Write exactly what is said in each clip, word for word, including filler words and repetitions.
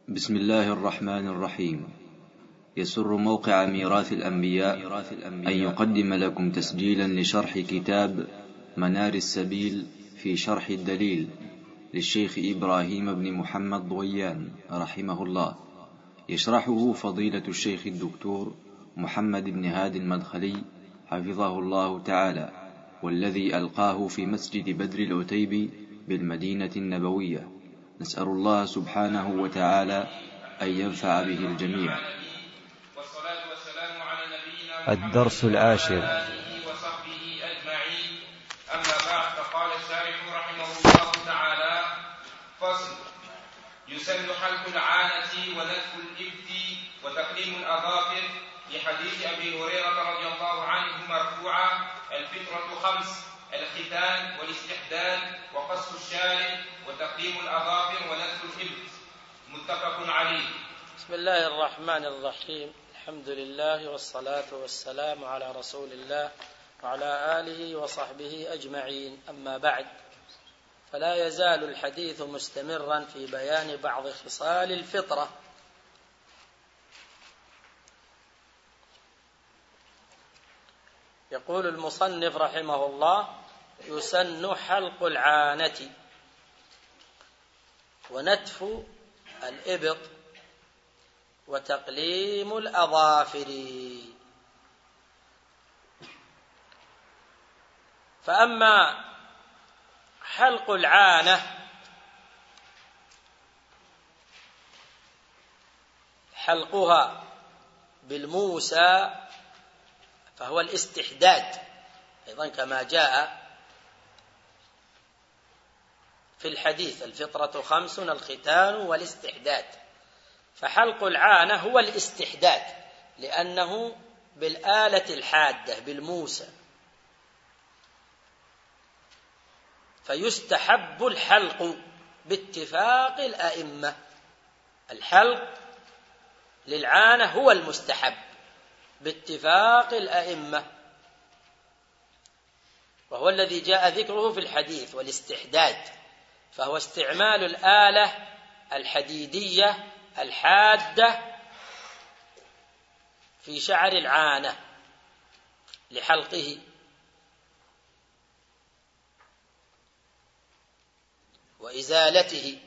بسم الله الرحمن الرحيم. يسر موقع ميراث الأنبياء أن يقدم لكم تسجيلا لشرح كتاب منار السبيل في شرح الدليل للشيخ إبراهيم بن محمد ضويان رحمه الله، يشرحه فضيلة الشيخ الدكتور محمد بن هادي المدخلي حفظه الله تعالى، والذي ألقاه في مسجد بدر العتيبي بالمدينة النبوية. نسأل الله سبحانه وتعالى أن ينفع به الجميع. والصلاة والسلام على نبينا الدرس العاشر. وصحبه أجمعين. أما بعد، فقال الشارح رحمه الله تعالى: فصل. يسن حلق العانة ونتف الإبط وتقليم الأظافر، لحديث أبي هريرة رضي الله عنه مرفوعا: الفطرة خمس: الختان والاستحداد وقص الشارب وتقليم الأظافر ونتف الإبط. متفق عليه. بسم الله الرحمن الرحيم. الحمد لله والصلاة والسلام على رسول الله وعلى آله وصحبه أجمعين. أما بعد، فلا يزال الحديث مستمرا في بيان بعض خصال الفطرة. يقول المصنف رحمه الله: يسن حلق العانة ونتف الإبط وتقليم الأظافر. فأما حلق العانة حلقها بالموسى فهو الاستحداد، أيضا كما جاء في الحديث: الفطرة خمس: الختان والاستحداد. فحلق العانة هو الاستحداد، لأنه بالآلة الحادة بالموسى، فيستحب الحلق باتفاق الأئمة. الحلق للعانة هو المستحب باتفاق الأئمة، وهو الذي جاء ذكره في الحديث. والاستحداد فهو استعمال الآلة الحديدية الحادة في شعر العانة لحلقه. وإزالته،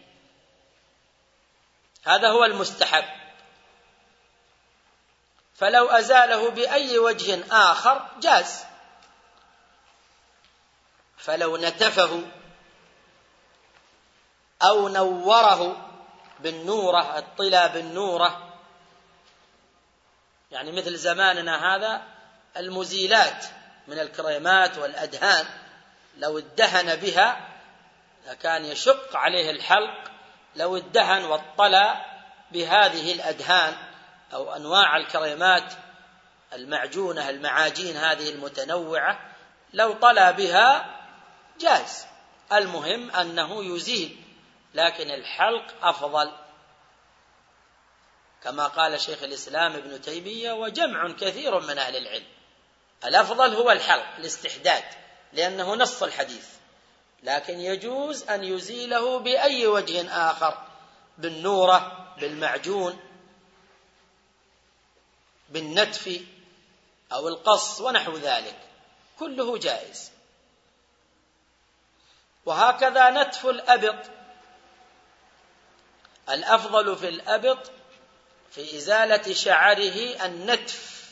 هذا هو المستحب. فلو أزاله بأي وجه آخر جاز. فلو نتفه أو نوره بالنورة، الطلا بالنورة، يعني مثل زماننا هذا المزيلات من الكريمات والأدهان، لو ادهن بها كان يشق عليه الحلق. لو ادهن واطلع بهذه الأدهان أو أنواع الكريمات المعجونة المعاجين هذه المتنوعة، لو طلع بها جاز. المهم أنه يزيل، لكن الحلق أفضل، كما قال شيخ الإسلام ابن تيمية وجمع كثير من أهل العلم. الأفضل هو الحلق الاستحداد، لأنه نص الحديث، لكن يجوز أن يزيله بأي وجه آخر: بالنورة، بالمعجون، بالنتف أو القص ونحو ذلك، كله جائز. وهكذا نتف الأبط. الأفضل في الأبط في إزالة شعره النتف،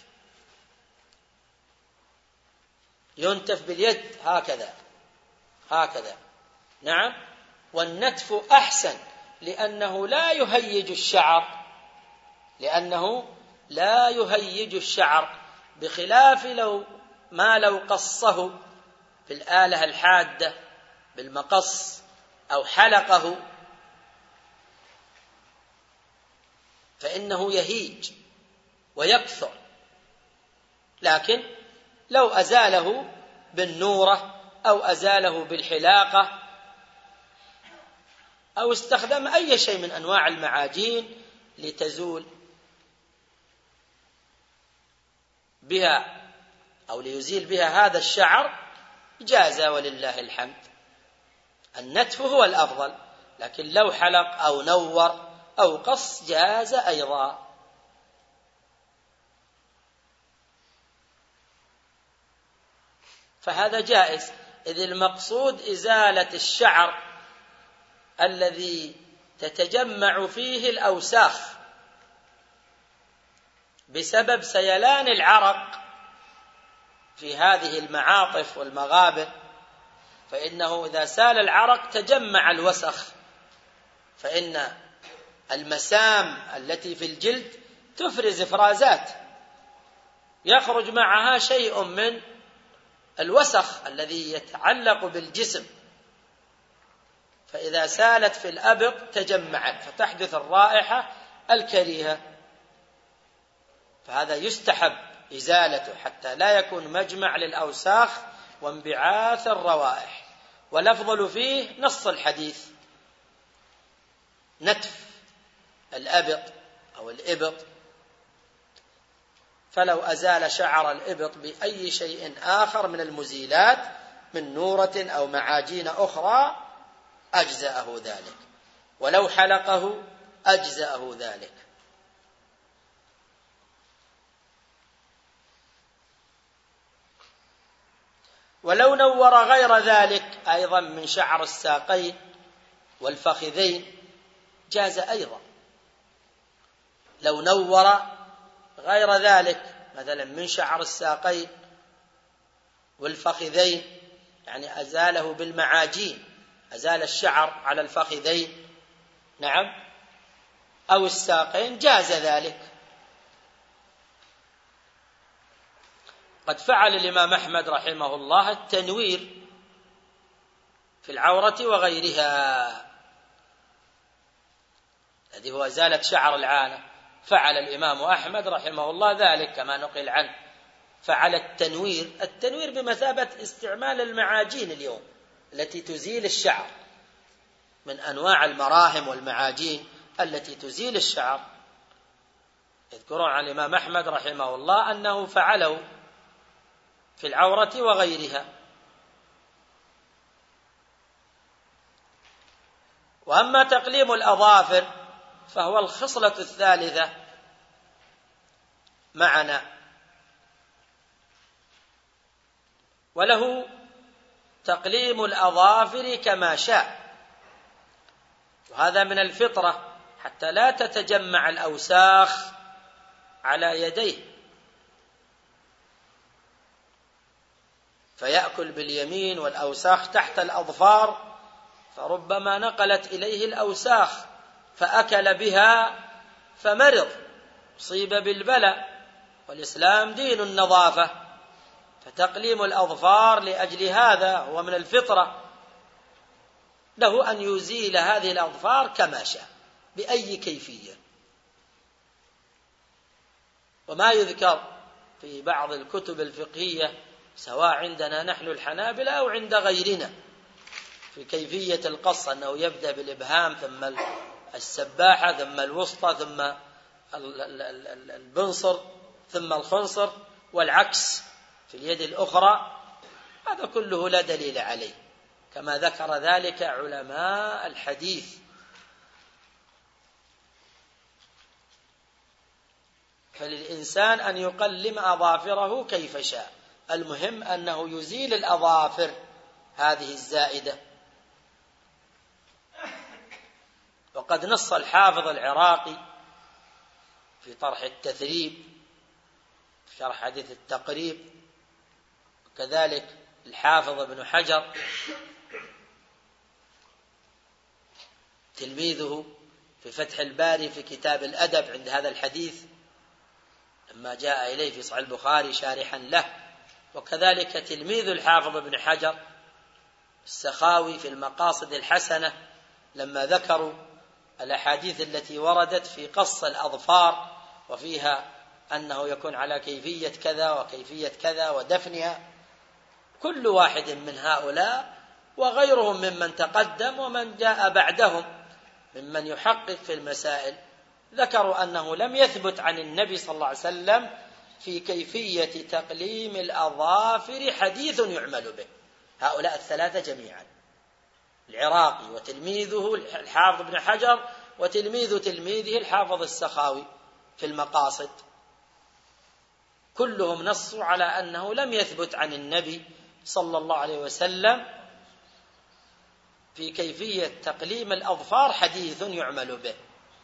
ينتف باليد هكذا هكذا، نعم. والنتف أحسن، لأنه لا يهيج الشعر لأنه لا يهيج الشعر بخلاف لو ما لو قصه بالآلة الحادة بالمقص أو حلقه، فإنه يهيج ويكثر. لكن لو أزاله بالنورة أو أزاله بالحلاقة أو استخدم أي شيء من أنواع المعاجين لتزول بها أو ليزيل بها هذا الشعر، جاز ولله الحمد. النتف هو الأفضل، لكن لو حلق أو نور أو قص جاز أيضا. فهذا جائز، إذ المقصود إزالة الشعر الذي تتجمع فيه الأوساخ بسبب سيلان العرق في هذه المعاطف والمغابر، فإنه إذا سال العرق تجمع الوسخ، فإن المسام التي في الجلد تفرز إفرازات يخرج معها شيء من الوسخ الذي يتعلق بالجسم، فإذا سالت في الأبط تجمعت فتحدث الرائحة الكريهة، فهذا يستحب إزالته حتى لا يكون مجمع للأوساخ وانبعاث الروائح. والأفضل فيه نص الحديث، نتف الأبط أو الإبط، فلو أزال شعر الإبط بأي شيء آخر من المزيلات من نورة أو معاجين أخرى أجزأه ذلك، ولو حلقه أجزأه ذلك. ولو نور غير ذلك أيضا من شعر الساقين والفخذين جاز أيضا. لو نور غير ذلك مثلا من شعر الساقين والفخذين، يعني أزاله بالمعاجين، أزال الشعر على الفخذين نعم أو الساقين جاز ذلك. قد فعل الإمام أحمد رحمه الله التنوير في العورة وغيرها، الذي هو أزالة شعر العانة، فعل الإمام أحمد رحمه الله ذلك كما نقل عنه، فعل التنوير. التنوير بمثابة استعمال المعاجين اليوم التي تزيل الشعر، من أنواع المراهم والمعاجين التي تزيل الشعر. يذكرون عن الإمام أحمد رحمه الله أنه فعله في العورة وغيرها. وأما تقليم الأظافر فهو الخصلة الثالثة معنا، وله تقليم الأظافر كما شاء، وهذا من الفطرة حتى لا تتجمع الأوساخ على يديه فيأكل باليمين والأوساخ تحت الأظفار، فربما نقلت إليه الأوساخ فأكل بها فمرض، أصيب بالبلاء، والإسلام دين النظافة، فتقليم الأظفار لأجل هذا هو من الفطرة، له أن يزيل هذه الأظفار كما شاء بأي كيفية. وما يذكر في بعض الكتب الفقهية سواء عندنا نحن الحنابلة أو عند غيرنا في كيفية القص، أنه يبدأ بالإبهام ثم السباحة ثم الوسطى ثم البنصر ثم الخنصر والعكس في اليد الأخرى، هذا كله لا دليل عليه كما ذكر ذلك علماء الحديث. فللإنسان أن يقلم أظافره كيف شاء، المهم أنه يزيل الأظافر هذه الزائدة. وقد نص الحافظ العراقي في طرح التثريب في شرح حديث التقريب، وكذلك الحافظ ابن حجر تلميذه في فتح الباري في كتاب الأدب عند هذا الحديث لما جاء إليه في صحيح البخاري شارحا له، وكذلك تلميذ الحافظ ابن حجر السخاوي في المقاصد الحسنة لما ذكروا الأحاديث التي وردت في قص الأظفار وفيها أنه يكون على كيفية كذا وكيفية كذا ودفنها. كل واحد من هؤلاء وغيرهم ممن تقدم ومن جاء بعدهم ممن يحقق في المسائل ذكروا أنه لم يثبت عن النبي صلى الله عليه وسلم في كيفية تقليم الأظافر حديث يعمل به. هؤلاء الثلاثة جميعا، العراقي وتلميذه الحافظ ابن حجر وتلميذ تلميذه الحافظ السخاوي في المقاصد، كلهم نصوا على أنه لم يثبت عن النبي صلى الله عليه وسلم في كيفية تقليم الأظفار حديث يعمل به.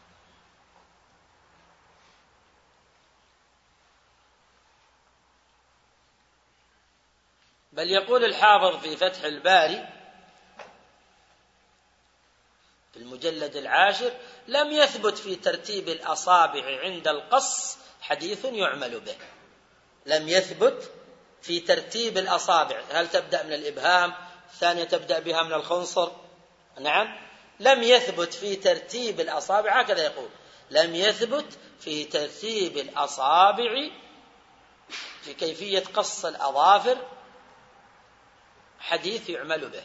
بل يقول الحافظ في فتح الباري في المجلد العاشر: لم يثبت في ترتيب الأصابع عند القص حديث يعمل به. لم يثبت في ترتيب الأصابع، هل تبدأ من الإبهام، الثانية تبدأ بها من الخنصر، نعم، لم يثبت في ترتيب الأصابع، هكذا يقول: لم يثبت في ترتيب الأصابع في كيفية قص الأظافر حديث يعمل به.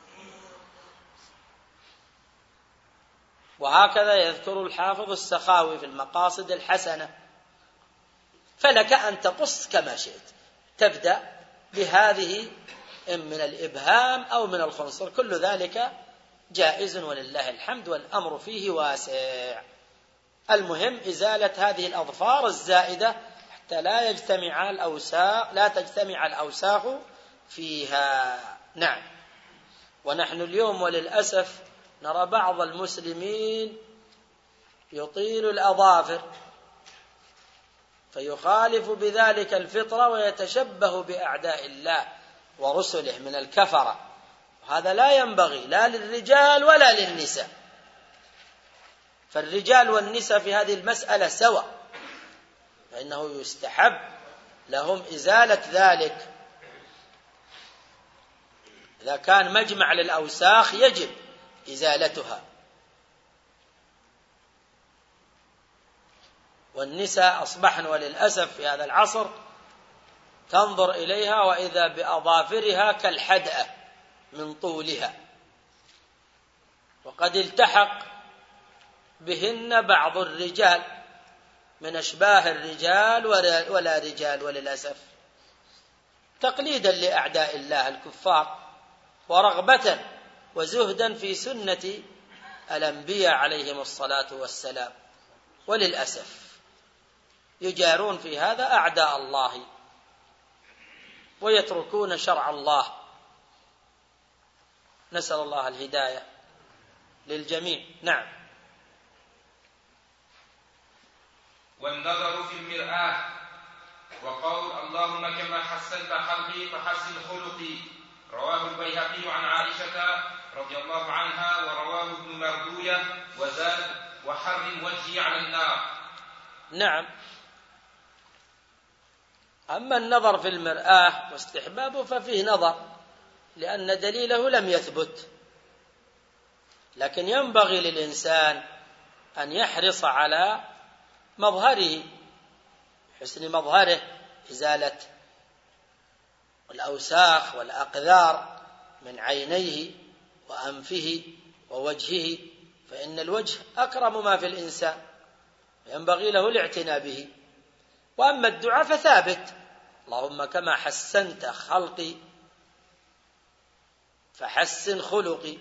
وهكذا يذكر الحافظ السخاوي في المقاصد الحسنة. فلك أن تقص كما شئت، تبدأ بهذه إن من الإبهام أو من الخنصر، كل ذلك جائز ولله الحمد، والأمر فيه واسع. المهم إزالة هذه الأظفار الزائدة حتى لا يجتمع الأوساخ لا تجتمع الأوساخ فيها. نعم. ونحن اليوم وللأسف نرى بعض المسلمين يطيل الأظافر فيخالف بذلك الفطرة ويتشبه بأعداء الله ورسله من الكفرة، وهذا لا ينبغي لا للرجال ولا للنساء، فالرجال والنساء في هذه المسألة سواء، فإنه يستحب لهم إزالة ذلك. إذا كان مجمع للأوساخ يجب إزالتها، والنساء أصبحن وللأسف في هذا العصر تنظر إليها وإذا بأظافرها كالحدأة من طولها، وقد التحق بهن بعض الرجال من أشباه الرجال ولا رجال وللأسف، تقليدا لأعداء الله الكفار ورغبة وزهدا في سنة الأنبياء عليهم الصلاة والسلام. وللأسف يجارون في هذا أعداء الله ويتركون شرع الله، نسأل الله الهداية للجميع. نعم. والنظر في المرآة، وقول اللهم كما حسنت خلقي فحسن خلقي، رواه البيهقي عن عائشة رضي الله عنها، ورواه ابن مردوية وزاد: وحرم وجهي على النار. نعم. أما النظر في المرآة واستحبابه ففيه نظر لأن دليله لم يثبت، لكن ينبغي للإنسان أن يحرص على مظهره، حسن مظهره، إزالة الأوساخ والأقذار من عينيه وأنفه ووجهه، فإن الوجه أكرم ما في الإنسان ينبغي له الاعتناء به. وأما الدعاء فثابت: اللهم كما حسنت خلقي فحسن خلقي.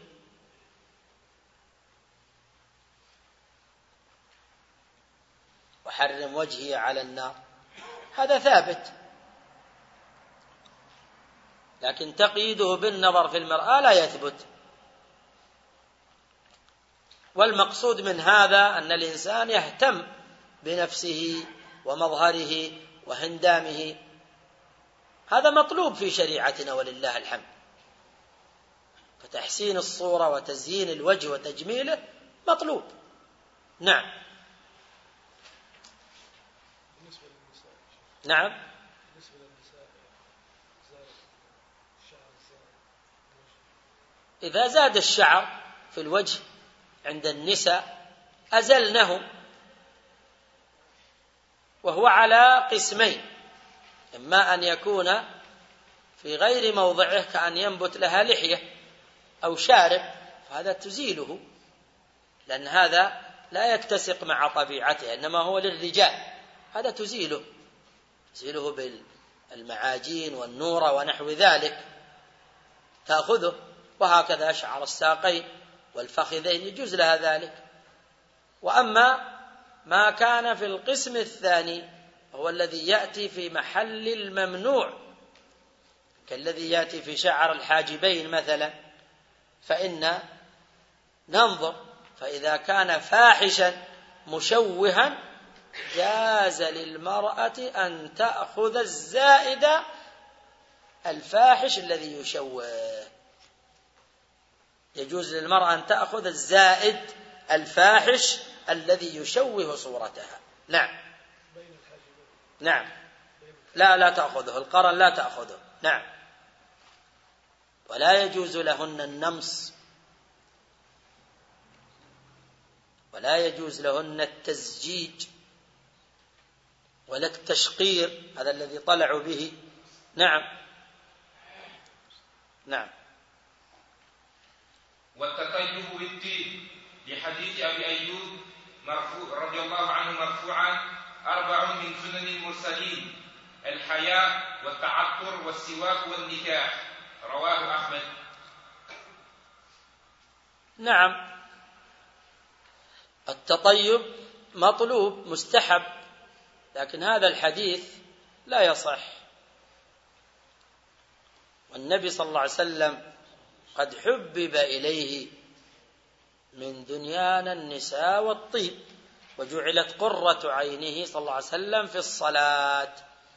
وحرم وجهي على النار، هذا ثابت، لكن تقييده بالنظر في المرآة لا يثبت. والمقصود من هذا أن الإنسان يهتم بنفسه ومظهره وهندامه، هذا مطلوب في شريعتنا ولله الحمد، فتحسين الصورة وتزيين الوجه وتجميله مطلوب. نعم. نعم. إذا زاد الشعر في الوجه عند النساء أزلنه، وهو على قسمين: إما أن يكون في غير موضعه كأن ينبت لها لحية أو شارب، فهذا تزيله، لأن هذا لا يتسق مع طبيعته، إنما هو للرجال، هذا تزيله تزيله بالمعاجين والنورة ونحو ذلك، تأخذه. وهكذا شعر الساقين والفخذين يجوز لها ذلك. وأما ما كان في القسم الثاني هو الذي يأتي في محل الممنوع كالذي يأتي في شعر الحاجبين مثلا، فإن ننظر، فإذا كان فاحشا مشوها جاز للمرأة أن تأخذ الزائد الفاحش الذي يشوه، يجوز للمرأة أن تأخذ الزائد الفاحش الذي يشوه صورتها. نعم نعم لا لا تأخذه، القرن لا تأخذه. نعم. ولا يجوز لهن النمص، ولا يجوز لهن التزجيج ولا التشقير، هذا الذي طلعوا به. نعم نعم. والتطيب بالطيب لحديث أبي أيوب مرفوع رضي الله عنه مرفوعا: أربع من سنن المرسلين: الحياء والتعطر والسواك والنكاح. رواه أحمد. نعم. التطيب مطلوب مستحب، لكن هذا الحديث لا يصح، والنبي صلى الله عليه وسلم قد حبب إليه من دنيانا النساء والطيب، وجعلت قرة عينه صلى الله عليه وسلم في الصلاة،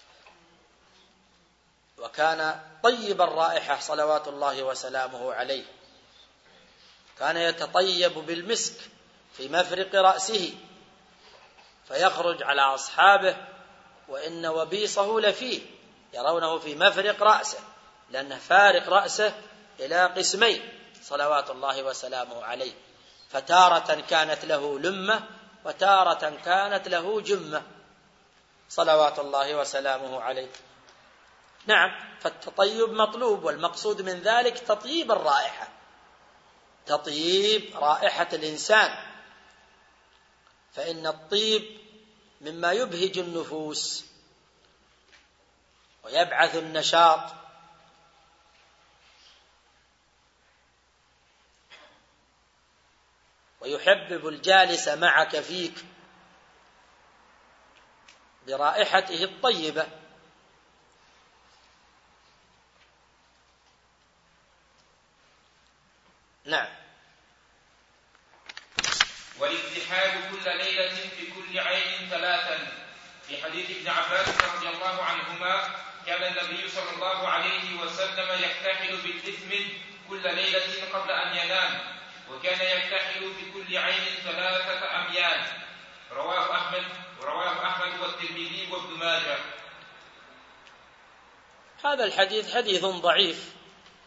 وكان طيب الرائحة صلوات الله وسلامه عليه، كان يتطيب بالمسك في مفرق رأسه فيخرج على أصحابه وإن وبيصه لفيه، يرونه في مفرق رأسه لأنه فارق رأسه إلى قسمين صلوات الله وسلامه عليه، فتارة كانت له لمة وتارة كانت له جمة صلوات الله وسلامه عليه. نعم. فالتطيب مطلوب، والمقصود من ذلك تطيب الرائحة، تطيب رائحة الإنسان، فإن الطيب مما يبهج النفوس ويبعث النشاط، ويحبب الجالس معك فيك برائحته الطيبة. نعم. والاكتحال كل ليلة في كل عين ثلاثا، في حديث ابن عباس رضي الله عنهما: كان النبي صلى الله عليه وسلم يكتحل بالإثم كل ليلة قبل أن ينام، وكان يكتحل في كل عين ثلاثة أميال. رواه أحمد ورواه أحمد والترمذي وابن ماجه. هذا الحديث حديث ضعيف،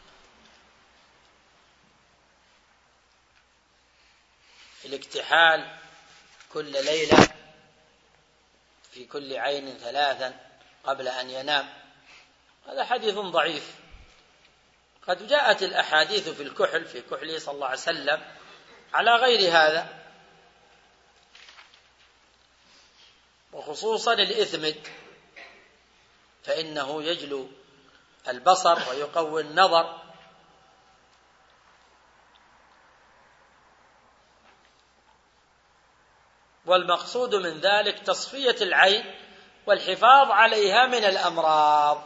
الاكتحال كل ليلة في كل عين ثلاثا قبل أن ينام، هذا حديث ضعيف. قد جاءت الأحاديث في الكحل في كحله صلى الله عليه وسلم على غير هذا، وخصوصا الإثمد فإنه يجلو البصر ويقوي النظر، والمقصود من ذلك تصفية العين والحفاظ عليها من الأمراض،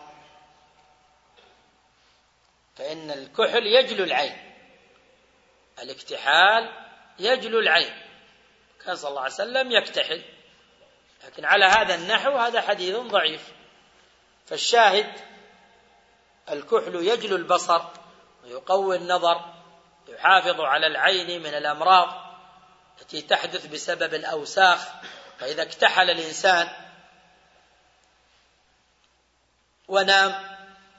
فإن الكحل يجلو العين، الاكتحال يجلو العين، كان صلى الله عليه وسلم يكتحل، لكن على هذا النحو هذا حديث ضعيف. فالشاهد الكحل يجلو البصر ويقوي النظر، يحافظ على العين من الأمراض التي تحدث بسبب الأوساخ، فإذا اكتحل الإنسان ونام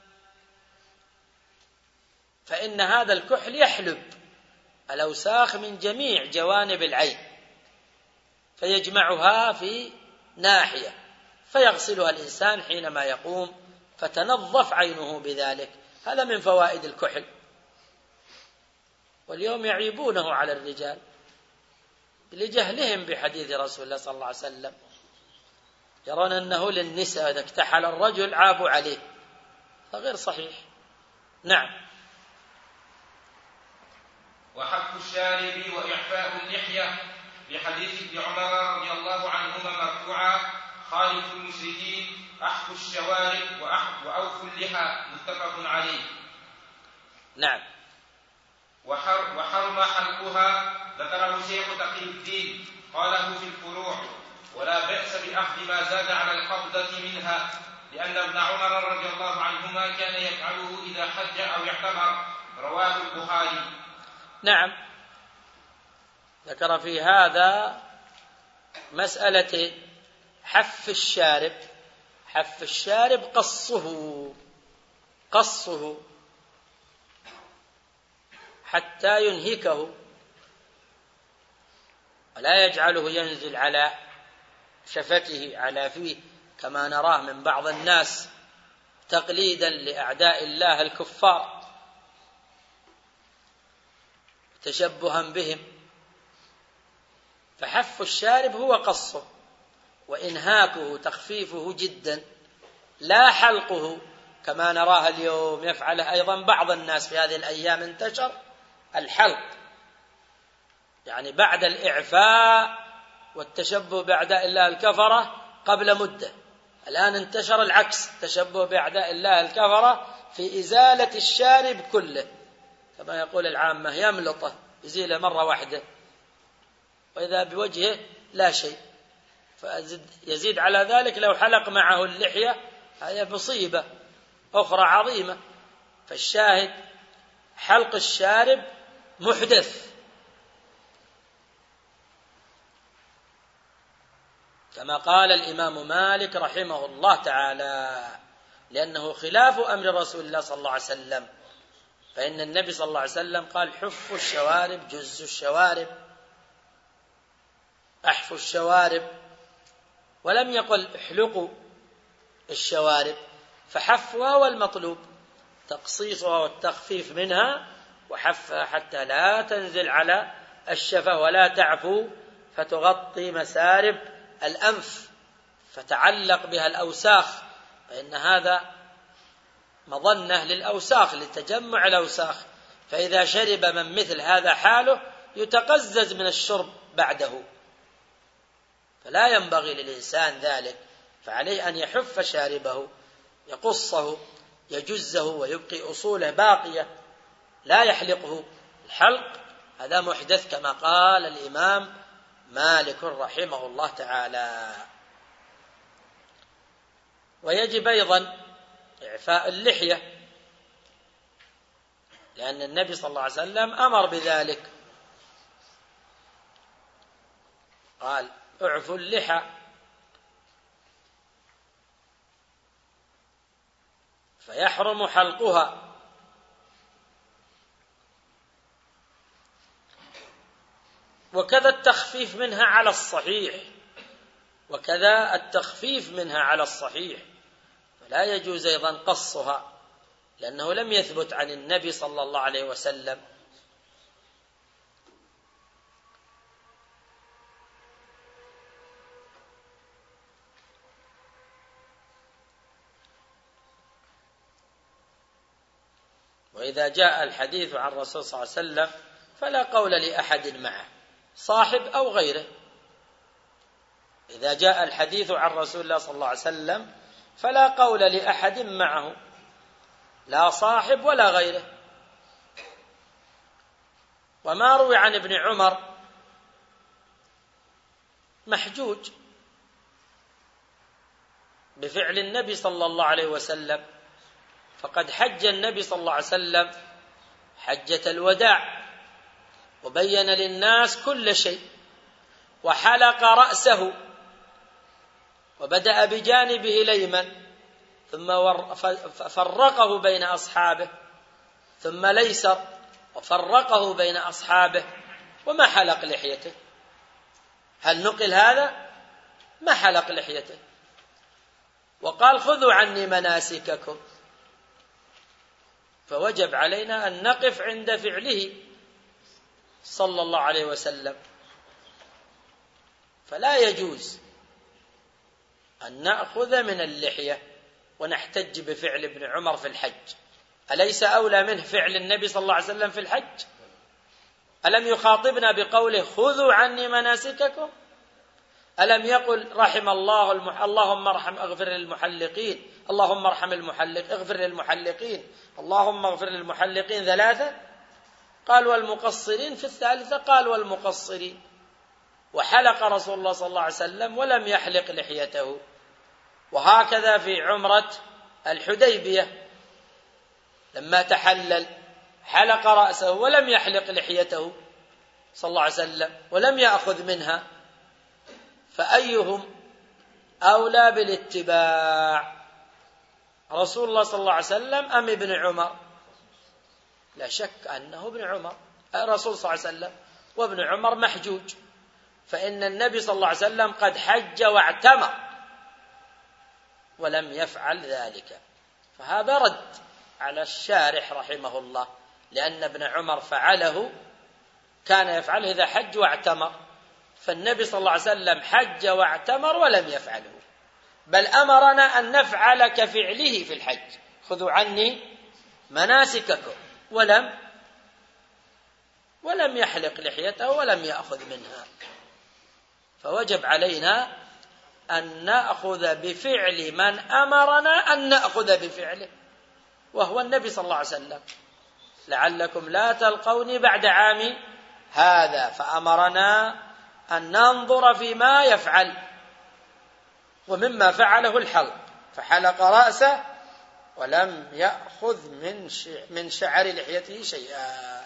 فإن هذا الكحل يحلب الأوساخ من جميع جوانب العين فيجمعها في ناحية فيغسلها الإنسان حينما يقوم فتنظف عينه بذلك. هذا من فوائد الكحل، واليوم يعيبونه على الرجال لجهلهم بحديث رسول الله صلى الله عليه وسلم، يرون أنه للنساء، إذا اكتحل الرجل عابوا عليه، فغير صحيح. نعم. وحك الشارب وإعفاء اللحية لحديث ابن عمر رضي الله عنهما مرفوعا: خالف المشركين، أحفوا الشوارب وأوفوا اللحى، متفق عليه. نعم. وحر وحرم حلقها، ذكره شيخ تقي الدين، قاله في الفروع: ولا بأس بأخذ ما زاد على القبضة منها، لأن ابن عمر رضي الله عنهما كان يفعله إذا حج أو يعتمر، رواه البخاري. نعم. ذكر في هذا مسألة حف الشارب. حف الشارب قصه قصه حتى ينهكه، ولا يجعله ينزل على شفته على فيه كما نراه من بعض الناس تقليدا لأعداء الله الكفار تشبها بهم. فحف الشارب هو قصه وإنهاكه، تخفيفه جدا، لا حلقه كما نراه اليوم يفعله أيضا بعض الناس في هذه الأيام. انتشر الحلق، يعني بعد الإعفاء والتشبه بأعداء الله الكفرة قبل مدة، الآن انتشر العكس، التشبه بأعداء الله الكفرة في إزالة الشارب كله، كما يقول العامة يملطه، يزيله مرة واحدة، وإذا بوجهه لا شيء. فيزيد على ذلك لو حلق معه اللحية، هذه مصيبة أخرى عظيمة. فالشاهد حلق الشارب محدث، كما قال الإمام مالك رحمه الله تعالى، لأنه خلاف أمر رسول الله صلى الله عليه وسلم، فإن النبي صلى الله عليه وسلم قال: حفوا الشوارب، جزوا الشوارب، أحفوا الشوارب، ولم يقل احلقوا الشوارب. فحفها هو المطلوب، تقصيصها والتخفيف منها، وحفها حتى لا تنزل على الشفة ولا تعفو فتغطي مسارب الأنف فتعلق بها الأوساخ، فإن هذا مظنة للأوساخ، لتجمع الأوساخ، فإذا شرب من مثل هذا حاله يتقزز من الشرب بعده، فلا ينبغي للإنسان ذلك، فعليه أن يحف شاربه، يقصه، يجزه، ويبقي أصوله باقية، لا يحلقه. الحلق هذا محدث كما قال الإمام مالك رحمه الله تعالى. ويجب أيضا إعفاء اللحية، لأن النبي صلى الله عليه وسلم أمر بذلك، قال: اعفوا اللحى. فيحرم حلقها. وكذا التخفيف منها على الصحيح وكذا التخفيف منها على الصحيح فلا يجوز أيضا قصها، لأنه لم يثبت عن النبي صلى الله عليه وسلم. وإذا جاء الحديث عن الرسول صلى الله عليه وسلم فلا قول لأحد معه، صاحب أو غيره. إذا جاء الحديث عن رسول الله صلى الله عليه وسلم فلا قول لأحد معه، لا صاحب ولا غيره. وما روي عن ابن عمر محجوج بفعل النبي صلى الله عليه وسلم، فقد حج النبي صلى الله عليه وسلم حجة الوداع وبين للناس كل شيء، وحلق رأسه وبدأ بجانبه الأيمن ثم فرقه بين أصحابه، ثم الأيسر وفرقه بين أصحابه، وما حلق لحيته. هل نقل هذا؟ ما حلق لحيته، وقال: خذوا عني مناسككم. فوجب علينا أن نقف عند فعله صلى الله عليه وسلم، فلا يجوز أن نأخذ من اللحية ونحتج بفعل ابن عمر في الحج. أليس أولى منه فعل النبي صلى الله عليه وسلم في الحج؟ ألم يخاطبنا بقوله خذوا عني مناسككم؟ ألم يقل رحم الله المح... اللهم ارحم اغفر للمحلقين، اللهم ارحم المحلق اغفر للمحلقين، اللهم اغفر للمحلقين ثلاثة؟ قال والمقصرين في الثالثة قال والمقصرين. وحلق رسول الله صلى الله عليه وسلم ولم يحلق لحيته. وهكذا في عمرة الحديبية لما تحلل حلق رأسه ولم يحلق لحيته صلى الله عليه وسلم ولم يأخذ منها. فأيهم أولى بالاتباع، رسول الله صلى الله عليه وسلم أم ابن عمر؟ لا شك أنه ابن عمر، الرسول صلى الله عليه وسلم، وابن عمر محجوج، فإن النبي صلى الله عليه وسلم قد حج واعتمر ولم يفعل ذلك. فهذا رد على الشارح رحمه الله، لأن ابن عمر فعله، كان يفعله إذا حج واعتمر، فالنبي صلى الله عليه وسلم حج واعتمر ولم يفعله، بل أمرنا أن نفعل كفعله في الحج، خذوا عني مناسككم، ولم ولم يحلق لحيته ولم يأخذ منها. فوجب علينا أن نأخذ بفعل من أمرنا أن نأخذ بفعله، وهو النبي صلى الله عليه وسلم. لعلكم لا تلقوني بعد عام هذا، فأمرنا أن ننظر فيما يفعل، ومما فعله الحلق، فحلق رأسه ولم يأخذ من من شعر لحيته شيئا.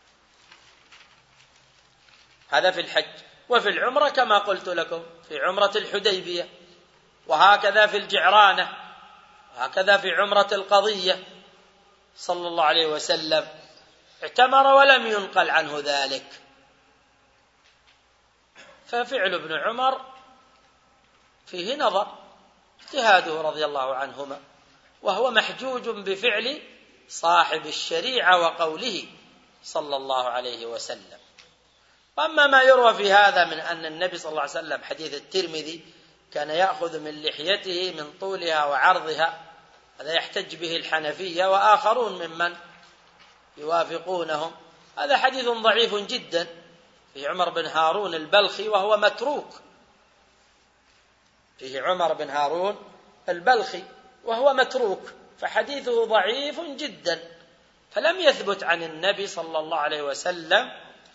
هذا في الحج. وفي العمرة كما قلت لكم في عمرة الحديبية، وهكذا في الجعرانة، وهكذا في عمرة القضية صلى الله عليه وسلم اعتمر ولم ينقل عنه ذلك. ففعل ابن عمر فيه نظر، اجتهاده رضي الله عنهما، وهو محجوج بفعل صاحب الشريعة وقوله صلى الله عليه وسلم. وأما ما يروى في هذا من أن النبي صلى الله عليه وسلم، حديث الترمذي، كان يأخذ من لحيته من طولها وعرضها، هذا يحتج به الحنفية وآخرون ممن يوافقونهم، هذا حديث ضعيف جدا في عمر بن هارون البلخي وهو متروك، فيه عمر بن هارون البلخي وهو متروك، فحديثه ضعيف جدا، فلم يثبت عن النبي صلى الله عليه وسلم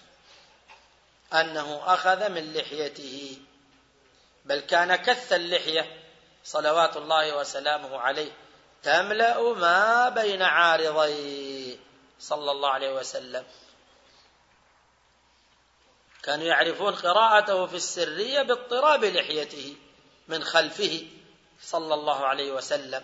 أنه أخذ من لحيته، بل كان كث اللحية صلوات الله وسلامه عليه تملأ ما بين عارضيه صلى الله عليه وسلم. كانوا يعرفون قراءته في السرية باضطراب لحيته من خلفه صلى الله عليه وسلم.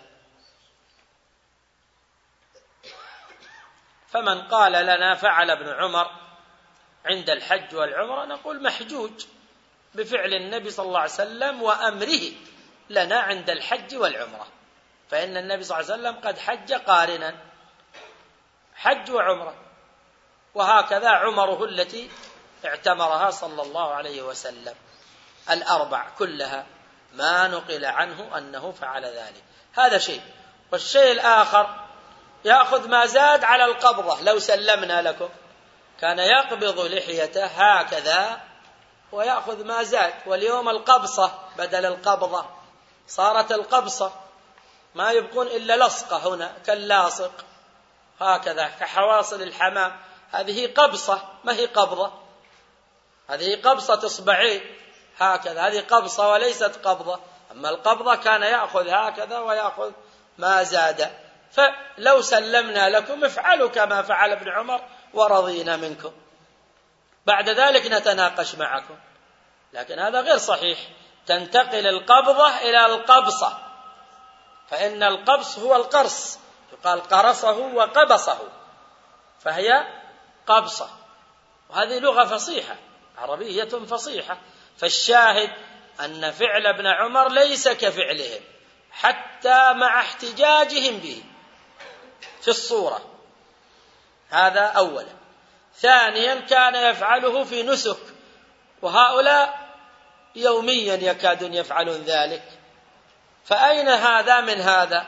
فمن قال لنا فعل ابن عمر عند الحج والعمرة، نقول محجوج بفعل النبي صلى الله عليه وسلم وأمره لنا عند الحج والعمرة، فإن النبي صلى الله عليه وسلم قد حج قارنا، حج وعمرة، وهكذا عمره التي اعتمرها صلى الله عليه وسلم الأربع كلها ما نقل عنه أنه فعل ذلك. هذا شيء. والشيء الآخر يأخذ ما زاد على القبضة. لو سلمنا لكم كان يقبض لحيته هكذا ويأخذ ما زاد، واليوم القبصة بدل القبضة، صارت القبصة، ما يبقون إلا لصقة هنا كاللاصق هكذا كحواصل الحمام، هذه قبصة ما هي قبضة، هذه قبصة إصبعين هكذا، هذه قبصة وليست قبضة. أما القبضة كان يأخذ هكذا ويأخذ ما زاد. فلو سلمنا لكم افعلوا كما فعل ابن عمر ورضينا منكم، بعد ذلك نتناقش معكم. لكن هذا غير صحيح، تنتقل القبضة إلى القبصة، فإن القبص هو القرص، يقال قرصه وقبصه، فهي قبصة، وهذه لغة فصيحة عربية فصيحة. فالشاهد أن فعل ابن عمر ليس كفعلهم حتى مع احتجاجهم به في الصورة، هذا أولا. ثانيا كان يفعله في نسك، وهؤلاء يوميا يكادون يفعلون ذلك، فأين هذا من هذا؟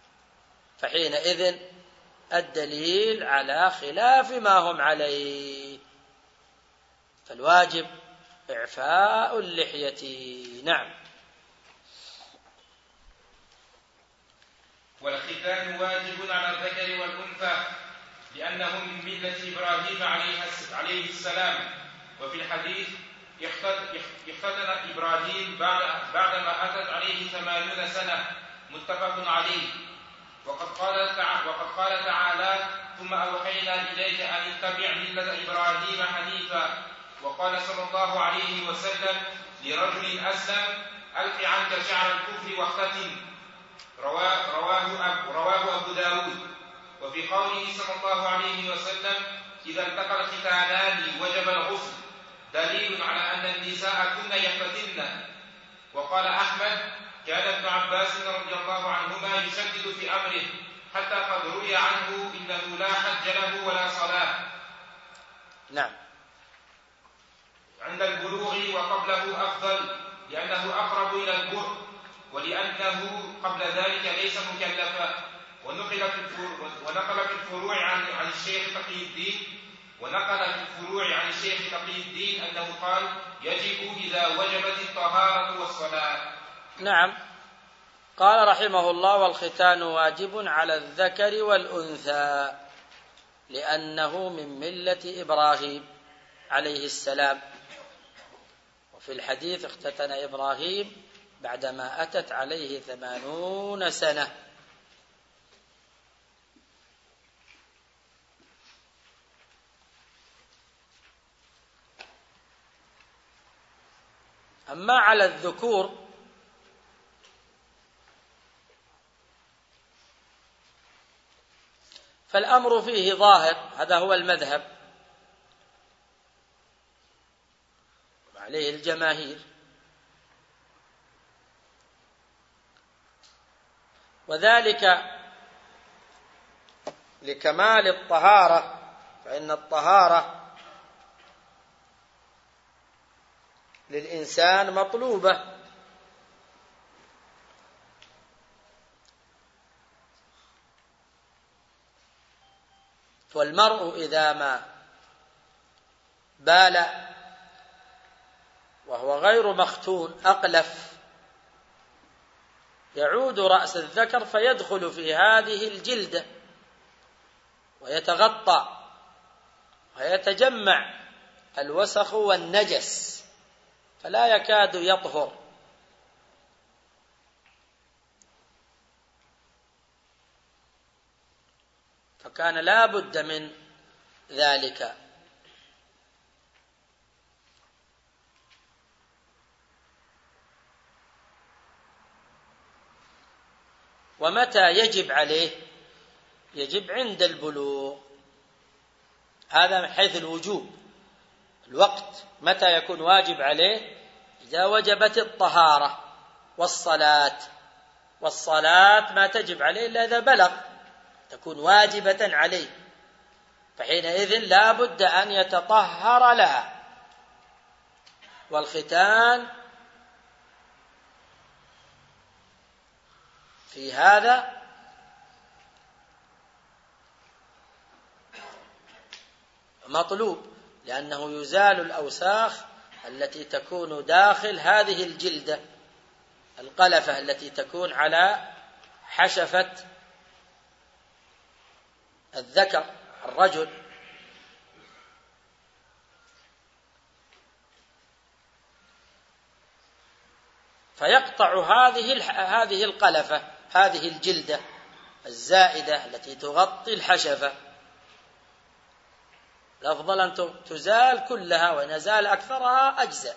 فحينئذ الدليل على خلاف ما هم عليه. فالواجب إعفاء اللحية. نعم. والختان واجب على الذكر والأنثى لأنه من ملة إبراهيم عليه السلام. وفي الحديث اختتن إبراهيم بعدما أتت عليه ثمانون سنة، متفق عليه. وقد قال وقد قال تعالى: ثم أوحينا إليك أن اتبع ملة إبراهيم حنيفا. وقال صلى الله عليه وسلم لرجل أسلم: ألق عنك شعر الكفر واختتن. رواه, رواه, أب رواه أبو داود. وفي قوله صلى الله عليه وسلم: إذا التقى الختانان وجب الغسل، دليل على أن النساء كن يختتن. وقال أحمد: كان ابن عباس رضي الله عنهما يشدد في أمره، حتى قد روي عنه إنه لا حج له ولا صلاة. نعم. عند البلوغ وقبله أفضل، لأنه أقرب إلى البر، ولأنه قبل ذلك ليس مكلفا. ونقل في الفروع عن عن الشيخ تقي الدين ونقل في الفروع عن الشيخ تقي الدين أنه قال: يجب إذا وجبت الطهارة والصلاة. نعم. قال رحمه الله: والختان واجب على الذكر والأنثى لأنه من ملة إبراهيم عليه السلام. وفي الحديث: اختتن إبراهيم بعدما أتت عليه ثمانون سنة. أما على الذكور فالأمر فيه ظاهر، هذا هو المذهب وعليه الجماهير، وذلك لكمال الطهارة، فإن الطهارة للإنسان مطلوبة، والمرء إذا ما بال وهو غير مختون أقلف يعود رأس الذكر فيدخل في هذه الجلدة ويتغطى ويتجمع الوسخ والنجس فلا يكاد يطهر. فكان لا بد من ذلك. ومتى يجب عليه؟ يجب عند البلوغ، هذا من حيث الوجوب. الوقت متى يكون واجب عليه؟ إذا وجبت الطهارة والصلاة، والصلاة ما تجب عليه إلا إذا بلغ، تكون واجبة عليه، فحينئذ لا بد أن يتطهر لها. والختان في هذا مطلوب، لأنه يزال الأوساخ التي تكون داخل هذه الجلدة، القلفة التي تكون على حشفة الذكر الرجل. فيقطع هذه هذه القلفة، هذه الجلدة الزائدة التي تغطي الحشفة. الأفضل أن تزال كلها، وإن أزال أكثرها أجزأ،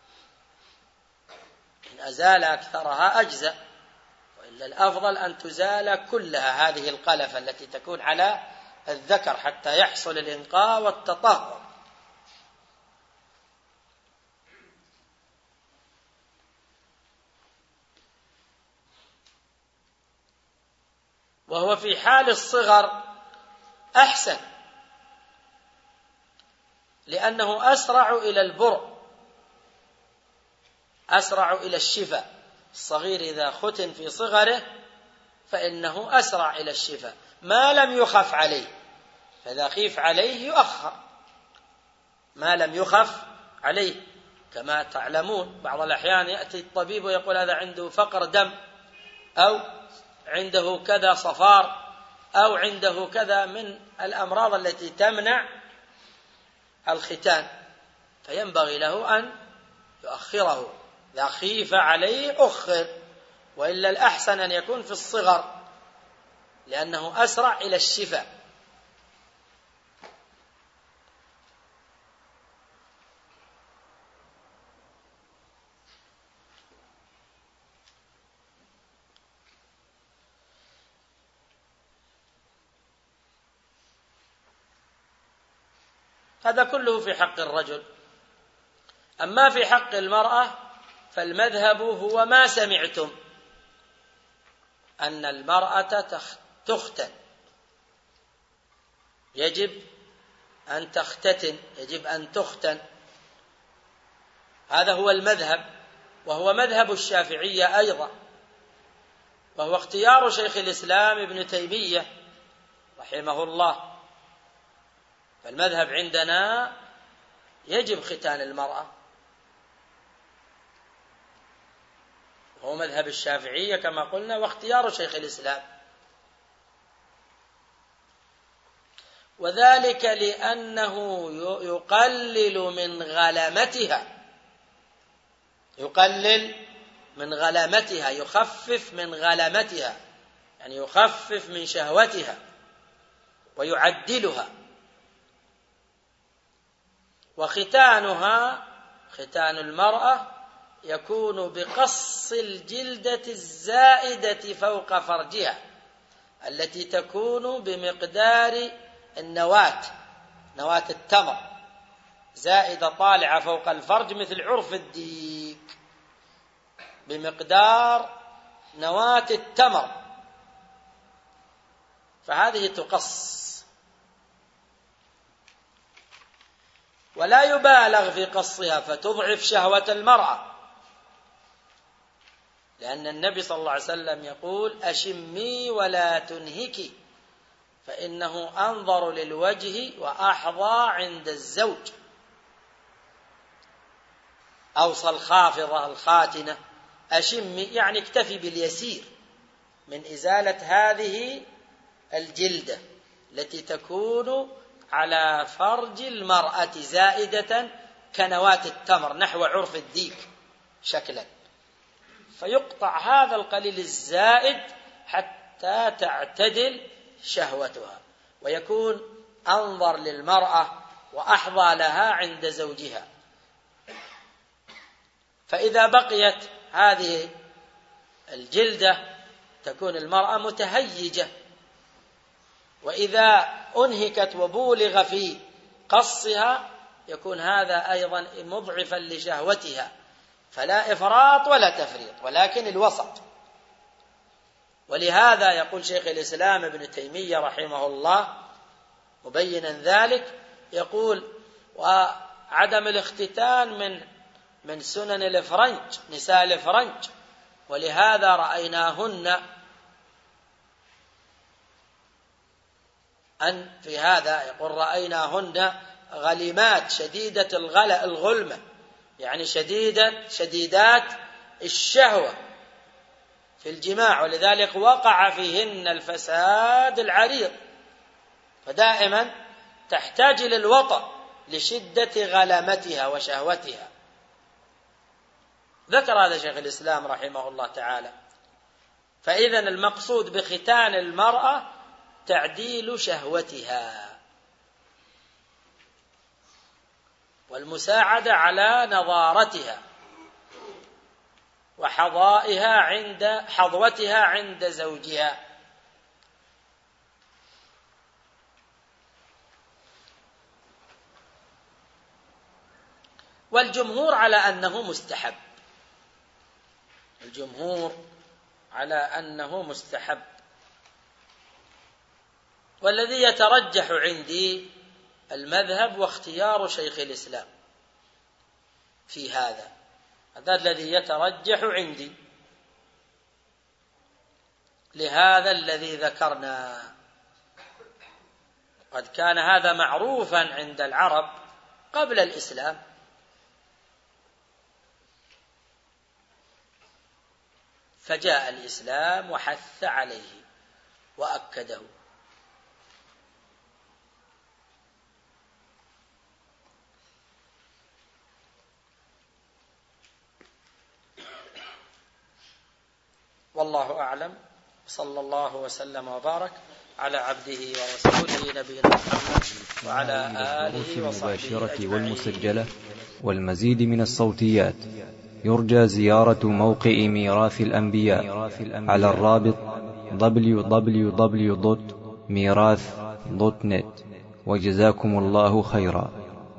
إن أزال أكثرها أجزأ، وإلا الأفضل أن تزال كلها هذه القلفة التي تكون على الذكر حتى يحصل الإنقاء والتطهر. وهو في حال الصغر أحسن، لأنه أسرع إلى البرء، أسرع إلى الشفاء. الصغير إذا ختن في صغره فإنه أسرع إلى الشفاء ما لم يخف عليه، فإذا خيف عليه يؤخر، ما لم يخف عليه. كما تعلمون بعض الأحيان يأتي الطبيب ويقول هذا عنده فقر دم، أو عنده كذا صفار، أو عنده كذا من الأمراض التي تمنع الختان، فينبغي له أن يؤخره. إذا خيف عليه أخر، وإلا الأحسن أن يكون في الصغر لأنه أسرع إلى الشفاء. هذا كله في حق الرجل. أما في حق المرأة فالمذهب هو ما سمعتم، أن المرأة تختن، يجب أن تختتن، يجب أن تختن. هذا هو المذهب، وهو مذهب الشافعية أيضا، وهو اختيار شيخ الإسلام ابن تيمية رحمه الله. فالمذهب عندنا يجب ختان المرأة، وهو مذهب الشافعية كما قلنا، واختيار شيخ الإسلام، وذلك لأنه يقلل من غلمتها، يقلل من غلمتها، يخفف من غلمتها، يعني يخفف من شهوتها ويعدلها. وختانها، ختان المرأة، يكون بقص الجلدة الزائدة فوق فرجها التي تكون بمقدار النواة، نواة التمر، زائدة طالعة فوق الفرج مثل عرف الديك، بمقدار نواة التمر، فهذه تقص. ولا يبالغ في قصها فتضعف شهوة المرأة، لأن النبي صلى الله عليه وسلم يقول: أشمي ولا تنهكي، فإنه أنظر للوجه وأحظى عند الزوج. أوصى الخافضة الخاتنة: أشمي، يعني اكتفي باليسير من إزالة هذه الجلدة التي تكون على فرج المرأة زائدة كنواة التمر نحو عرف الديك شكلا، فيقطع هذا القليل الزائد حتى تعتدل شهوتها، ويكون أنظر للمرأة وأحظى لها عند زوجها. فإذا بقيت هذه الجلدة تكون المرأة متهيجة، وإذا أنهكت وبولغ في قصها يكون هذا أيضا مضعفا لشهوتها، فلا إفراط ولا تفريط، ولكن الوسط. ولهذا يقول شيخ الإسلام ابن تيمية رحمه الله مبينا ذلك، يقول: وعدم الاختتان من من سنن الفرنج، نساء الفرنج، ولهذا رأيناهن أن في هذا يقول: رأيناهن غليمات شديدة الغلمة، يعني شديدة شديدات الشهوة في الجماع، ولذلك وقع فيهن الفساد العريض، فدائما تحتاج إلى الوطأ لشدة غلمتها وشهوتها. ذكر هذا شيخ الإسلام رحمه الله تعالى. فإذا المقصود بختان المرأة تعديل شهوتها والمساعدة على نضارتها وحظائها عند حظوتها عند زوجها. والجمهور على أنه مستحب، الجمهور على أنه مستحب. والذي يترجح عندي المذهب واختيار شيخ الإسلام في هذا، هذا الذي يترجح عندي لهذا الذي ذكرنا. قد كان هذا معروفا عند العرب قبل الإسلام، فجاء الإسلام وحث عليه وأكده. والله أعلم، صلى الله وسلم وبارك على عبده ورسوله نبينا محمد وعلى آله وصحبه أجمعين. والمسجلة والمزيد من الصوتيات يرجى زيارة موقع ميراث الأنبياء على الرابط دبليو دبليو دبليو دوت ميراث دوت نت. وجزاكم الله خيرا.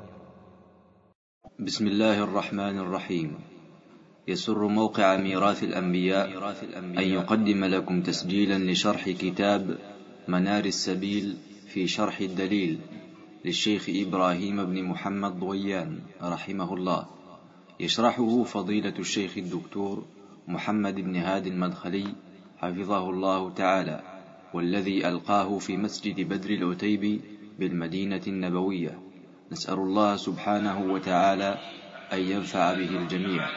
بسم الله الرحمن الرحيم. يسر موقع ميراث الأنبياء أن يقدم لكم تسجيلا لشرح كتاب منار السبيل في شرح الدليل للشيخ إبراهيم بن محمد ضويان رحمه الله، يشرحه فضيلة الشيخ الدكتور محمد بن هادي المدخلي حفظه الله تعالى، والذي ألقاه في مسجد بدر العتيب بالمدينة النبوية. نسأل الله سبحانه وتعالى أن ينفع به الجميع.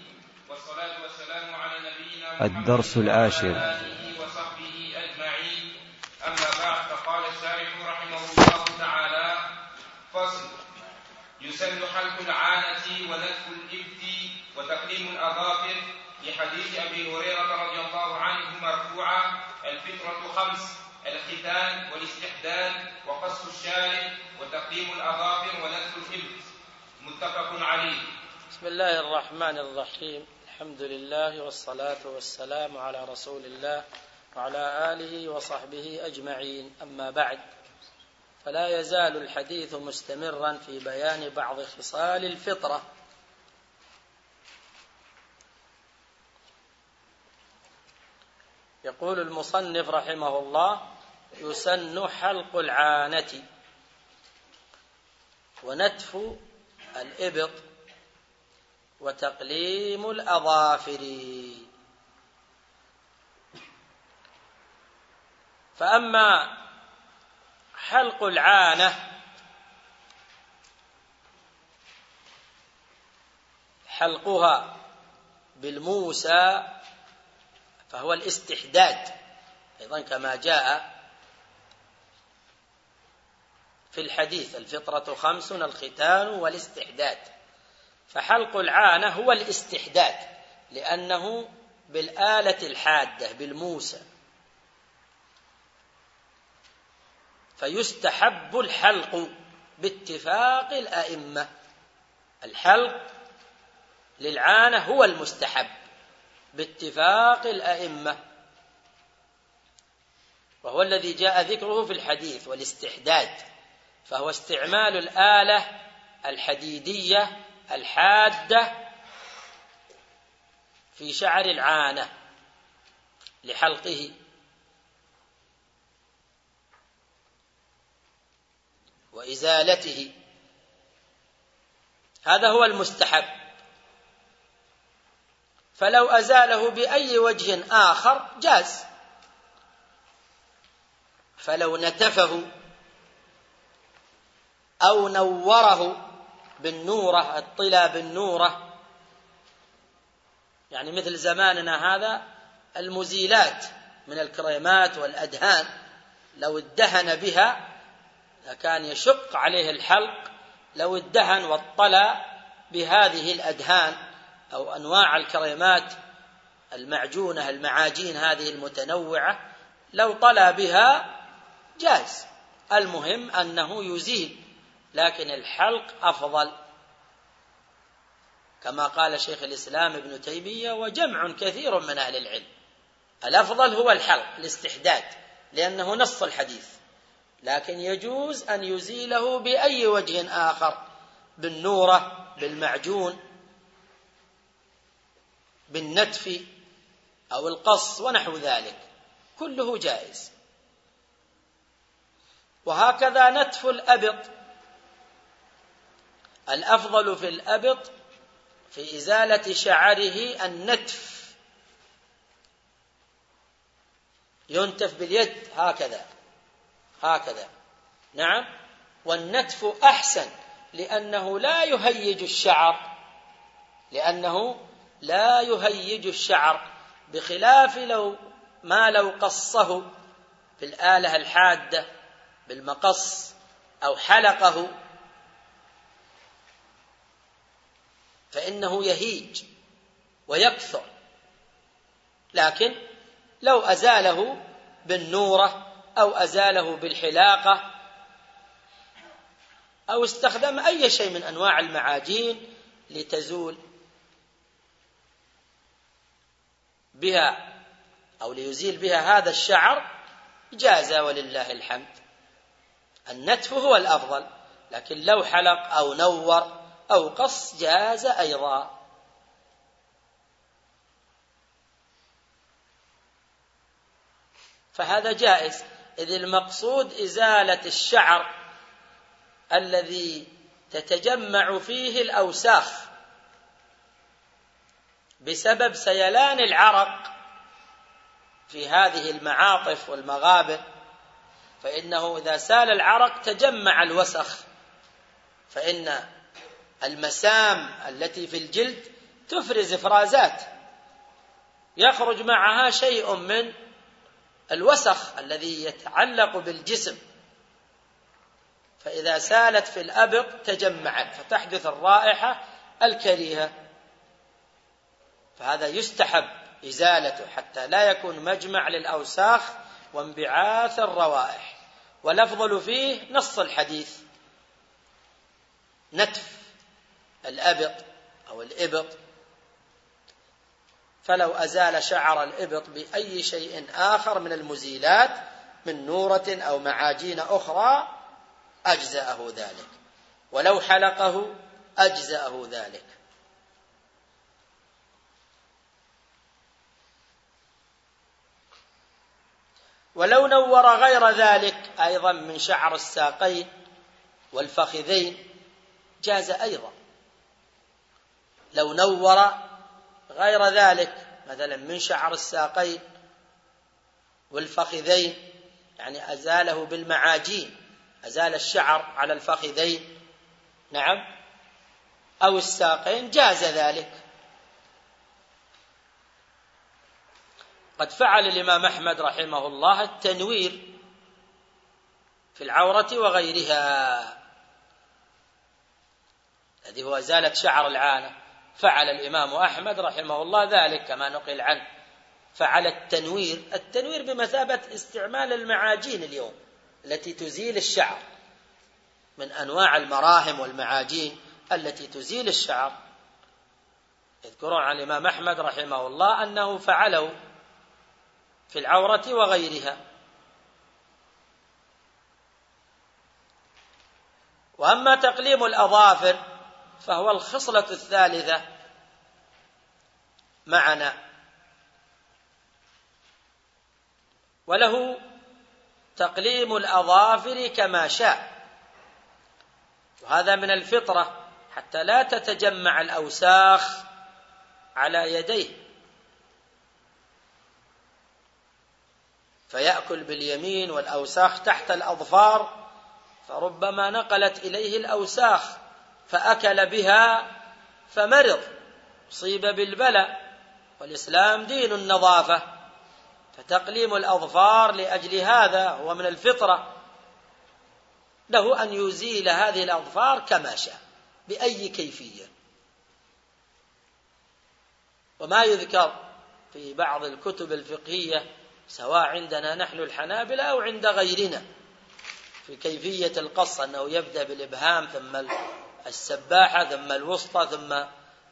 الدرس العاشر. وصحبه أجمعين. أما بعد، فقال الشارح رحمه الله تعالى: فصل. يسن حلق العانة ونتف الإبط وتقليم الأظافر، لحديث أبي هريرة رضي الله عنه مرفوعا: الفطرة خمس: الختان والاستحداد وقص الشارب وتقليم الأظافر ونتف الإبط. متفق عليه. بسم الله الرحمن الرحيم. الحمد لله والصلاة والسلام على رسول الله وعلى آله وصحبه أجمعين. أما بعد، فلا يزال الحديث مستمرا في بيان بعض خصال الفطرة. يقول المصنف رحمه الله: يسن حلق العانة ونتف الإبط وتقليم الأظافر. فأما حلق العانة حلقها بالموسى فهو الاستحداد أيضا كما جاء في الحديث: الفطرة خمس: الختان والاستحداد. فحلق العانة هو الاستحداد لأنه بالآلة الحادة بالموسى، فيستحب الحلق باتفاق الأئمة. الحلق للعانة هو المستحب باتفاق الأئمة، وهو الذي جاء ذكره في الحديث. والاستحداد فهو استعمال الآلة الحديدية الحادة في شعر العانة لحلقه وإزالته. هذا هو المستحب. فلو أزاله بأي وجه آخر جاز. فلو نتفه أو نوره بالنورة، الطلا بالنورة، يعني مثل زماننا هذا المزيلات من الكريمات والأدهان، لو ادهن بها لكان يشق عليه الحلق. لو ادهن واطلع بهذه الأدهان أو أنواع الكريمات المعجونة المعاجين هذه المتنوعة، لو طلع بها جاز. المهم أنه يزيل، لكن الحلق أفضل كما قال شيخ الإسلام ابن تيمية وجمع كثير من أهل العلم. الأفضل هو الحلق الاستحداد لأنه نص الحديث، لكن يجوز أن يزيله بأي وجه آخر: بالنورة، بالمعجون، بالنتف أو القص ونحو ذلك، كله جائز. وهكذا نتف الأبط. الأفضل في الأبط في إزالة شعره النتف، ينتف باليد هكذا هكذا، نعم. والنتف أحسن لأنه لا يهيج الشعر، لأنه لا يهيج الشعر بخلاف لو ما لو قصه بالآلة الحادة بالمقص أو حلقه فإنه يهيج ويكثر. لكن لو أزاله بالنورة أو أزاله بالحلاقة أو استخدم أي شيء من أنواع المعاجين لتزول بها أو ليزيل بها هذا الشعر جاز ولله الحمد. النتف هو الأفضل، لكن لو حلق أو نور أو قص جاز أيضا. فهذا جائز، إذ المقصود إزالة الشعر الذي تتجمع فيه الأوساخ بسبب سيلان العرق في هذه المعاطف والمغابر، فإنه إذا سال العرق تجمع الوسخ، فإن المسام التي في الجلد تفرز إفرازات يخرج معها شيء من الوسخ الذي يتعلق بالجسم، فإذا سالت في الأبط تجمعت فتحدث الرائحة الكريهة، فهذا يستحب إزالته حتى لا يكون مجمع للأوساخ وانبعاث الروائح. والأفضل فيه نص الحديث نتف الأبط أو الإبط، فلو أزال شعر الإبط بأي شيء آخر من المزيلات من نورة أو معاجين أخرى أجزأه ذلك، ولو حلقه أجزأه ذلك. ولو نور غير ذلك أيضا من شعر الساقين والفخذين جاز أيضا. لو نور غير ذلك مثلا من شعر الساقين والفخذين، يعني أزاله بالمعاجين، أزال الشعر على الفخذين نعم أو الساقين جاز ذلك. قد فعل الإمام أحمد رحمه الله التنوير في العورة وغيرها، الذي هو أزالة شعر العانة، فعل الإمام أحمد رحمه الله ذلك كما نقل عنه، فعل التنوير. التنوير بمثابة استعمال المعاجين اليوم التي تزيل الشعر، من أنواع المراهم والمعاجين التي تزيل الشعر. يذكرون عن الإمام أحمد رحمه الله أنه فعله في العورة وغيرها. وأما تقليم الأظافر فهو الخصلة الثالثة معنا، وله تقليم الأظافر كما شاء، وهذا من الفطرة حتى لا تتجمع الأوساخ على يديه فيأكل باليمين والأوساخ تحت الأظفار، فربما نقلت إليه الأوساخ فأكل بها فمرض، أصيب بالبلاء، والإسلام دين النظافة، فتقليم الأظفار لأجل هذا هو من الفطرة، له أن يزيل هذه الأظفار كما شاء بأي كيفية. وما يذكر في بعض الكتب الفقهية سواء عندنا نحن الحنابلة أو عند غيرنا في كيفية القص، أنه يبدأ بالإبهام ثم السباحة ثم الوسطى ثم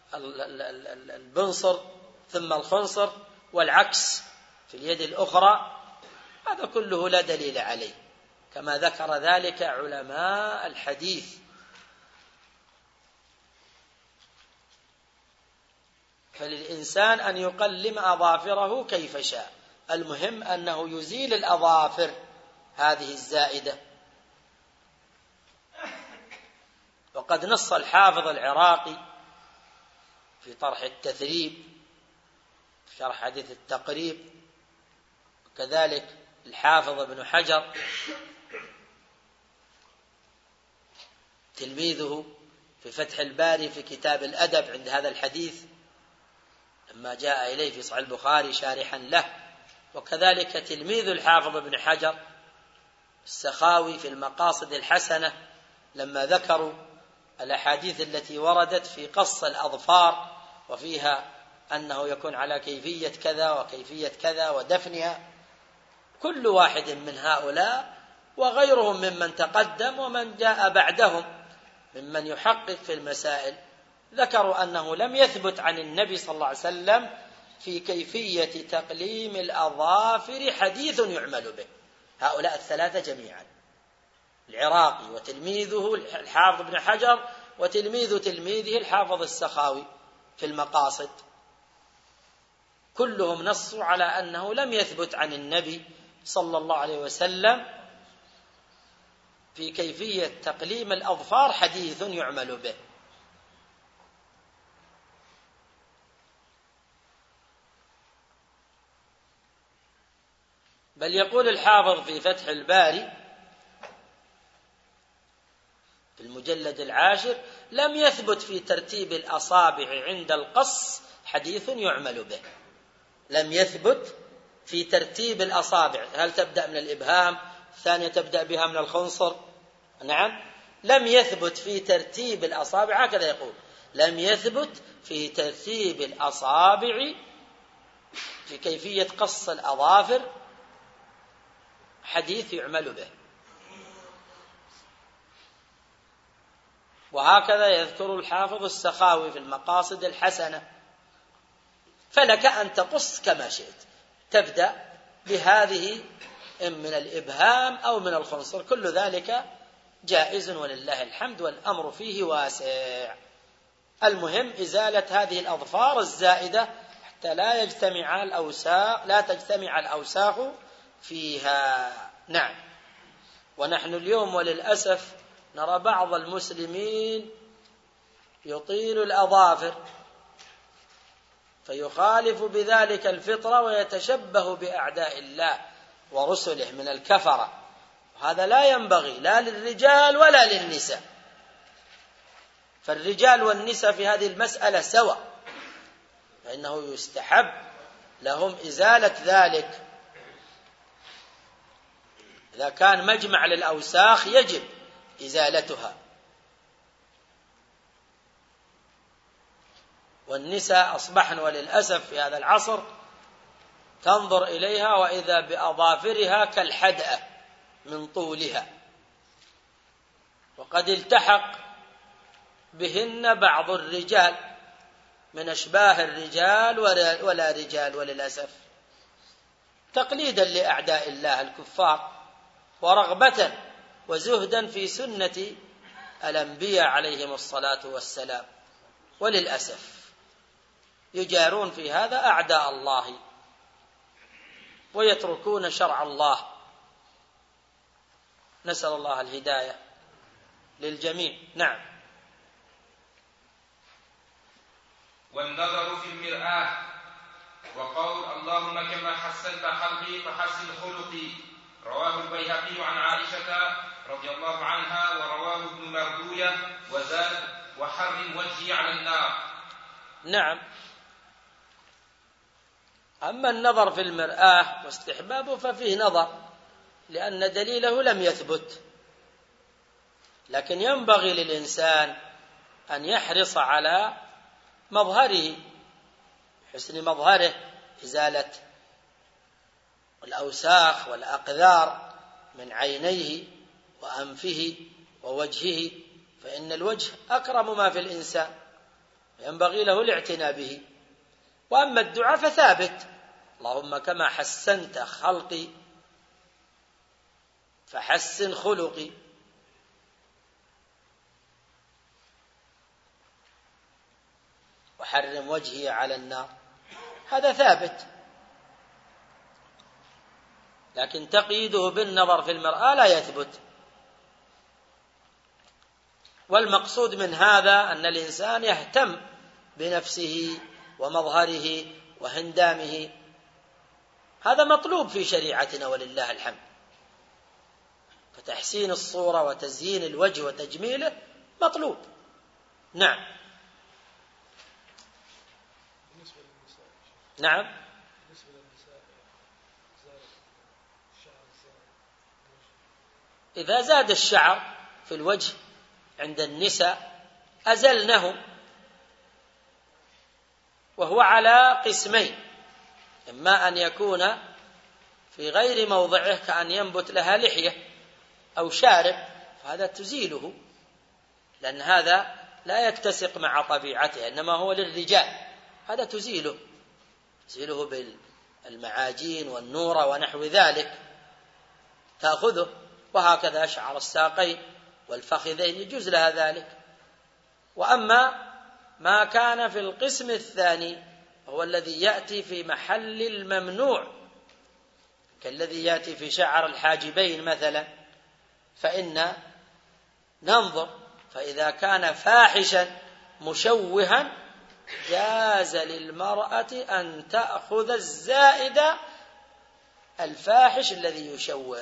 البنصر ثم الخنصر والعكس في اليد الأخرى، هذا كله لا دليل عليه كما ذكر ذلك علماء الحديث. فللإنسان أن يقلم أظافره كيف شاء، المهم أنه يزيل الأظافر هذه الزائدة. وقد نص الحافظ العراقي في طرح التثريب في شرح حديث التقريب، وكذلك الحافظ ابن حجر تلميذه في فتح الباري في كتاب الأدب عند هذا الحديث، لما جاء إليه في صحيح البخاري شارحا له، وكذلك تلميذ الحافظ ابن حجر السخاوي في المقاصد الحسنة لما ذكروا الأحاديث التي وردت في قص الأظفار وفيها أنه يكون على كيفية كذا وكيفية كذا ودفنها. كل واحد من هؤلاء وغيرهم ممن تقدم ومن جاء بعدهم ممن يحقق في المسائل ذكروا أنه لم يثبت عن النبي صلى الله عليه وسلم في كيفية تقليم الأظافر حديث يعمل به. هؤلاء الثلاثة جميعا، العراقي وتلميذه الحافظ ابن حجر وتلميذ تلميذه الحافظ السخاوي في المقاصد، كلهم نصوا على أنه لم يثبت عن النبي صلى الله عليه وسلم في كيفية تقليم الأظفار حديث يعمل به. بل يقول الحافظ في فتح الباري في المجلد العاشر: لم يثبت في ترتيب الأصابع عند القص حديث يعمل به. لم يثبت في ترتيب الأصابع، هل تبدأ من الإبهام، الثانية تبدأ بها من الخنصر، نعم، لم يثبت في ترتيب الأصابع، هكذا يقول: لم يثبت في ترتيب الأصابع في كيفية قص الأظافر حديث يعمل به. وهكذا يذكر الحافظ السخاوي في المقاصد الحسنة. فلك أن تقص كما شئت، تبدأ بهذه إن من الإبهام أو من الخنصر، كل ذلك جائز ولله الحمد والأمر فيه واسع. المهم إزالة هذه الأظفار الزائدة حتى لا يجتمع الأوساخ لا تجتمع الأوساخ فيها. نعم. ونحن اليوم وللأسف نرى بعض المسلمين يطيل الأظافر فيخالف بذلك الفطرة ويتشبه بأعداء الله ورسله من الكفرة، وهذا لا ينبغي لا للرجال ولا للنساء، فالرجال والنساء في هذه المسألة سواء، فإنه يستحب لهم إزالة ذلك. إذا كان مجمع للأوساخ يجب إزالتها، والنساء أصبحن وللأسف في هذا العصر تنظر إليها وإذا بأظافرها كالحدأة من طولها، وقد التحق بهن بعض الرجال من أشباه الرجال ولا رجال وللأسف، تقليدا لأعداء الله الكفار ورغبة وزهدا في سنة الأنبياء عليهم الصلاة والسلام. وللأسف يجارون في هذا أعداء الله ويتركون شرع الله، نسأل الله الهداية للجميع. نعم. والنظر في المرآة، وقول اللهم كما حسنت خلقي فحسن خلقي، رواه البيهقي عن عائشة رضي الله عنها ورواه ابن مردوية وزاد وحرم وجهي على النار. نعم. أما النظر في المرآة واستحبابه ففيه نظر لأن دليله لم يثبت، لكن ينبغي للإنسان أن يحرص على مظهره، حسن مظهره، إزالة الأوساخ والأقذار من عينيه وأنفه ووجهه، فإن الوجه أكرم ما في الإنسان ينبغي له الاعتناء به. وأما الدعاء فثابت: اللهم كما حسنت خلقي فحسن خلقي. وحرم وجهي على النار، هذا ثابت، لكن تقييده بالنظر في المرآة لا يثبت. والمقصود من هذا أن الإنسان يهتم بنفسه ومظهره وهندامه، هذا مطلوب في شريعتنا ولله الحمد، فتحسين الصورة وتزيين الوجه وتجميله مطلوب. نعم. نعم. إذا زاد الشعر في الوجه عند النساء أزلنه، وهو على قسمين: إما أن يكون في غير موضعه كأن ينبت لها لحية أو شارب، فهذا تزيله، لأن هذا لا يتسق مع طبيعته، إنما هو للرجال، هذا تزيله تزيله بالمعاجين والنورة ونحو ذلك، تأخذه. وهكذا شعر الساقين والفخذين يجوز لها ذلك. وأما ما كان في القسم الثاني هو الذي يأتي في محل الممنوع، كالذي يأتي في شعر الحاجبين مثلا، فإن ننظر، فإذا كان فاحشا مشوها جاز للمرأة أن تأخذ الزائد الفاحش الذي يشوه،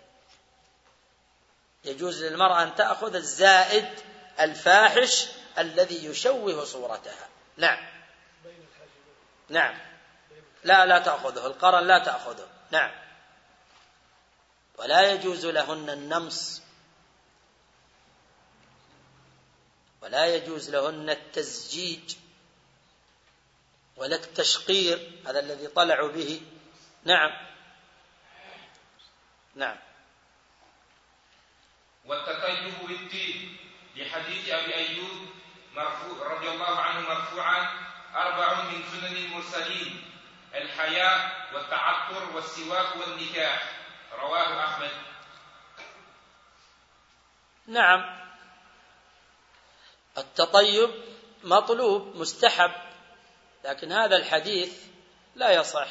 يجوز للمرأة أن تأخذ الزائد الفاحش الذي يشوه صورتها. نعم نعم لا لا تأخذه، القرن لا تأخذه. نعم. ولا يجوز لهن النمص، ولا يجوز لهن التزجيج ولا التشقير، هذا الذي طلعوا به. نعم نعم. والتطيب بالطيب لحديث أبي أيوب مرفوع رضي الله عنه مرفوعا: أربع من سنن المرسلين: الحياء والتعطر والسواك والنكاح. رواه أحمد. نعم. التطيب مطلوب مستحب، لكن هذا الحديث لا يصح،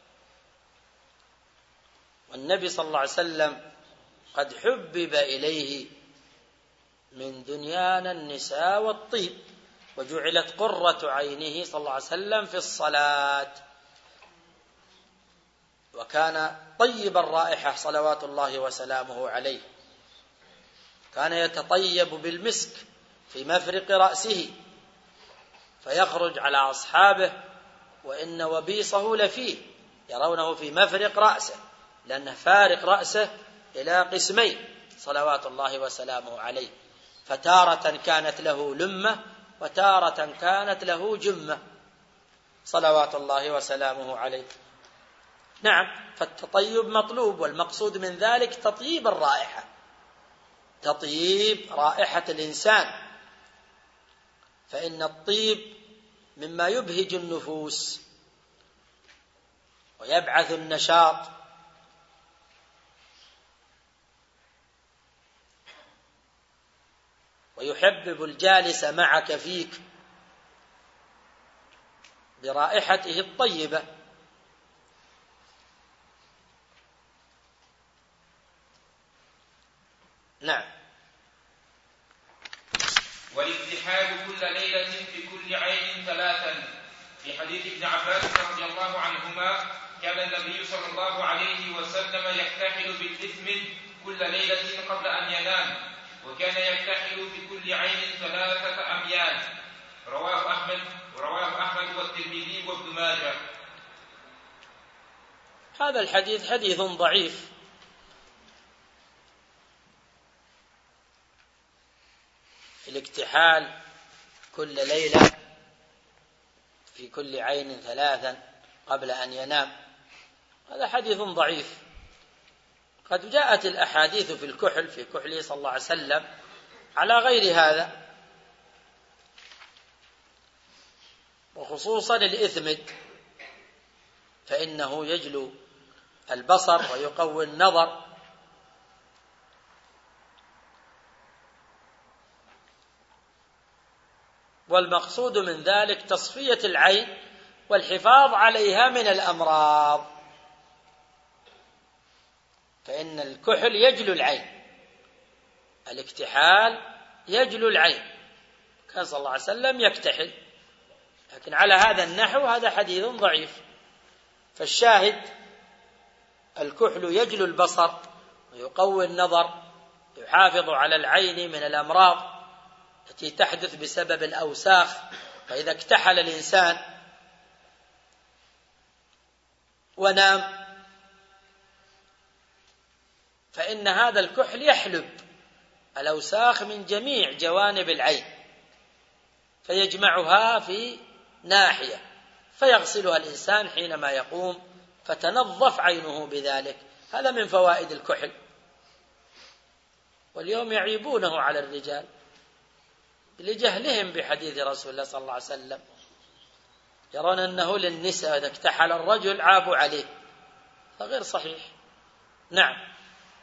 والنبي صلى الله عليه وسلم قد حبب إليه من دنيانا النساء والطيب، وجعلت قرة عينه صلى الله عليه وسلم في الصلاة، وكان طيب الرائحة صلوات الله وسلامه عليه، كان يتطيب بالمسك في مفرق رأسه فيخرج على أصحابه وإن وبيصه لفيه، يرونه في مفرق رأسه، لأنه فارق رأسه إلى قسمين صلوات الله وسلامه عليه، فتارة كانت له لمة وتارة كانت له جمة صلوات الله وسلامه عليه. نعم. فالتطيب مطلوب، والمقصود من ذلك تطيب الرائحة، تطيب رائحة الإنسان، فإن الطيب مما يبهج النفوس ويبعث النشاط، ويحبب الجالس معك فيك برائحته الطيبة. نعم. والاكتحال كل ليلة في كل عين ثلاثا، في حديث ابن عباس رضي الله عنهما: كان النبي صلى الله عليه وسلم يكتحل بالإثم كل ليلة قبل أن ينام، وكان يكتحل في كل عين ثلاثة أميال. رواه أحمد ورواه أحمد والترمذي وابن ماجه. هذا الحديث حديث ضعيف، الاكتحال كل ليلة في كل عين ثلاثا قبل أن ينام، هذا حديث ضعيف. قد جاءت الأحاديث في الكحل، في كحله صلى الله عليه وسلم، على غير هذا، وخصوصا الإثمد، فإنه يجلو البصر ويقوي النظر، والمقصود من ذلك تصفية العين والحفاظ عليها من الأمراض، فإن الكحل يجلو العين، الاكتحال يجلو العين، كان صلى الله عليه وسلم يكتحل، لكن على هذا النحو هذا حديث ضعيف. فالشاهد الكحل يجلو البصر ويقوي النظر، يحافظ على العين من الأمراض التي تحدث بسبب الأوساخ، فإذا اكتحل الإنسان ونام، فإن هذا الكحل يحلب الأوساخ من جميع جوانب العين فيجمعها في ناحية فيغسلها الإنسان حينما يقوم فتنظف عينه بذلك. هذا من فوائد الكحل. واليوم يعيبونه على الرجال لجهلهم بحديث رسول الله صلى الله عليه وسلم، يرون أنه للنساء، إذا اكتحل الرجل عابوا عليه، فغير صحيح. نعم.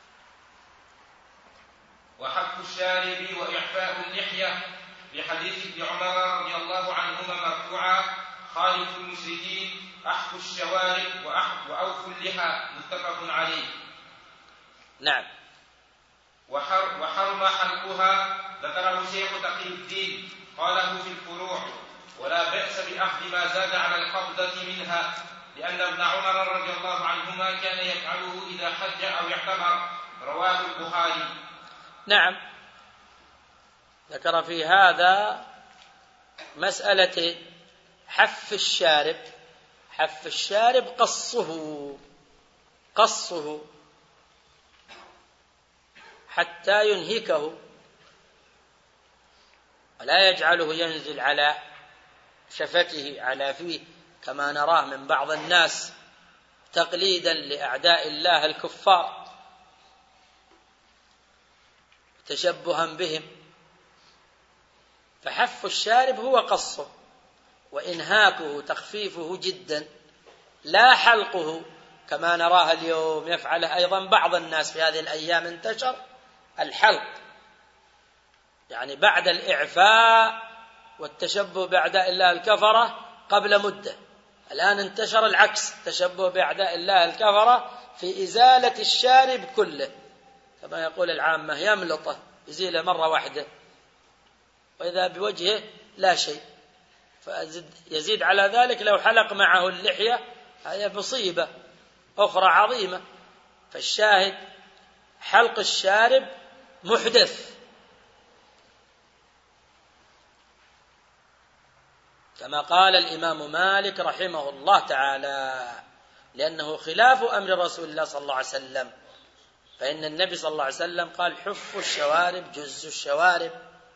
وحك الشارب وإعفاء اللحية لحديث ابن عمر رضي الله عنهما مرفوعا: خالف المشركين، أحفوا الشوارب وأوفوا اللحى، متفق عليه. نعم. وحر وحرم حلقها ذكره شيخ تقي الدين، قاله في الفروع: ولا بأس بأخذ ما زاد على القبضة منها، لأن ابن عمر رضي الله عنهما كان يفعله إذا حج أو اعتمر، رواه البخاري. نعم. ذكر في هذا مسألة حف الشارب. حف الشارب قصه قصه حتى ينهكه، ولا يجعله ينزل على شفته على فيه كما نراه من بعض الناس تقليدا لأعداء الله الكفار تشبها بهم. فحف الشارب هو قصه وإنهاكه، تخفيفه جدا، لا حلقه كما نراه اليوم يفعله أيضا بعض الناس في هذه الأيام. انتشر الحلق، يعني بعد الإعفاء والتشبه بأعداء الله الكفرة قبل مدة، الآن انتشر العكس، التشبه بأعداء الله الكفرة في إزالة الشارب كله، كما يقول العامة يملطه، يزيله مرة واحدة، وإذا بوجهه لا شيء. فيزيد على ذلك لو حلق معه اللحية، هذه مصيبة أخرى عظيمة. فالشاهد حلق الشارب محدث، كما قال الإمام مالك رحمه الله تعالى، لأنه خلاف أمر رسول الله صلى الله عليه وسلم. فإن النبي صلى الله عليه وسلم قال: حفوا الشوارب، جزوا الشوارب،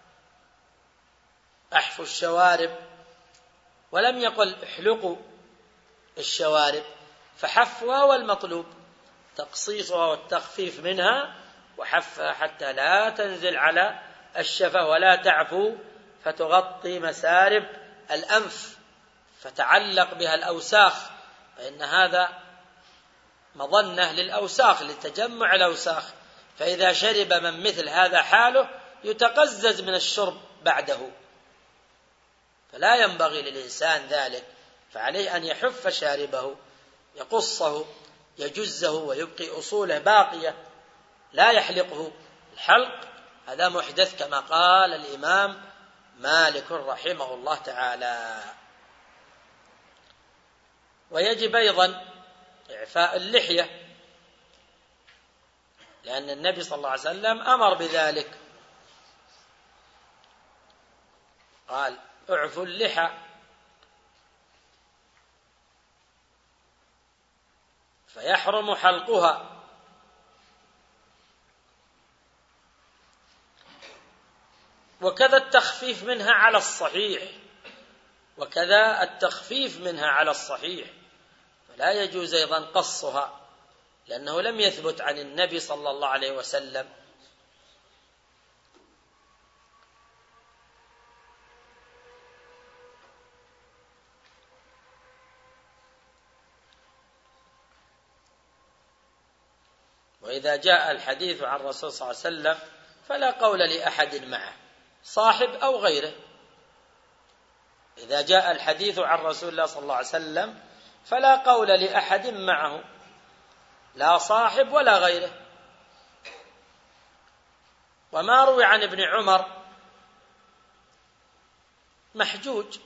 أحفوا الشوارب، ولم يقل احلقوا الشوارب. فحفها هو المطلوب، تقصيصها والتخفيف منها، وحفها حتى لا تنزل على الشفة ولا تعفو فتغطي مسارب الأنف فتعلق بها الأوساخ، فإن هذا مظنة للأوساخ، لتجمع الأوساخ. فإذا شرب من مثل هذا حاله يتقزز من الشرب بعده، فلا ينبغي للإنسان ذلك. فعليه أن يحف شاربه، يقصه، يجزه، ويبقي أصوله باقية، لا يحلقه. الحلق هذا محدث كما قال الإمام مالك رحمه الله تعالى. ويجب أيضا إعفاء اللحية، لأن النبي صلى الله عليه وسلم أمر بذلك، قال: اعفوا اللحى. فيحرم حلقها. وكذا التخفيف منها على الصحيح وكذا التخفيف منها على الصحيح فلا يجوز أيضا قصها، لأنه لم يثبت عن النبي صلى الله عليه وسلم. وإذا جاء الحديث عن الرسول صلى الله عليه وسلم فلا قول لأحد معه، صاحب أو غيره. إذا جاء الحديث عن رسول الله صلى الله عليه وسلم فلا قول لأحد معه، لا صاحب ولا غيره. وما روي عن ابن عمر محجوج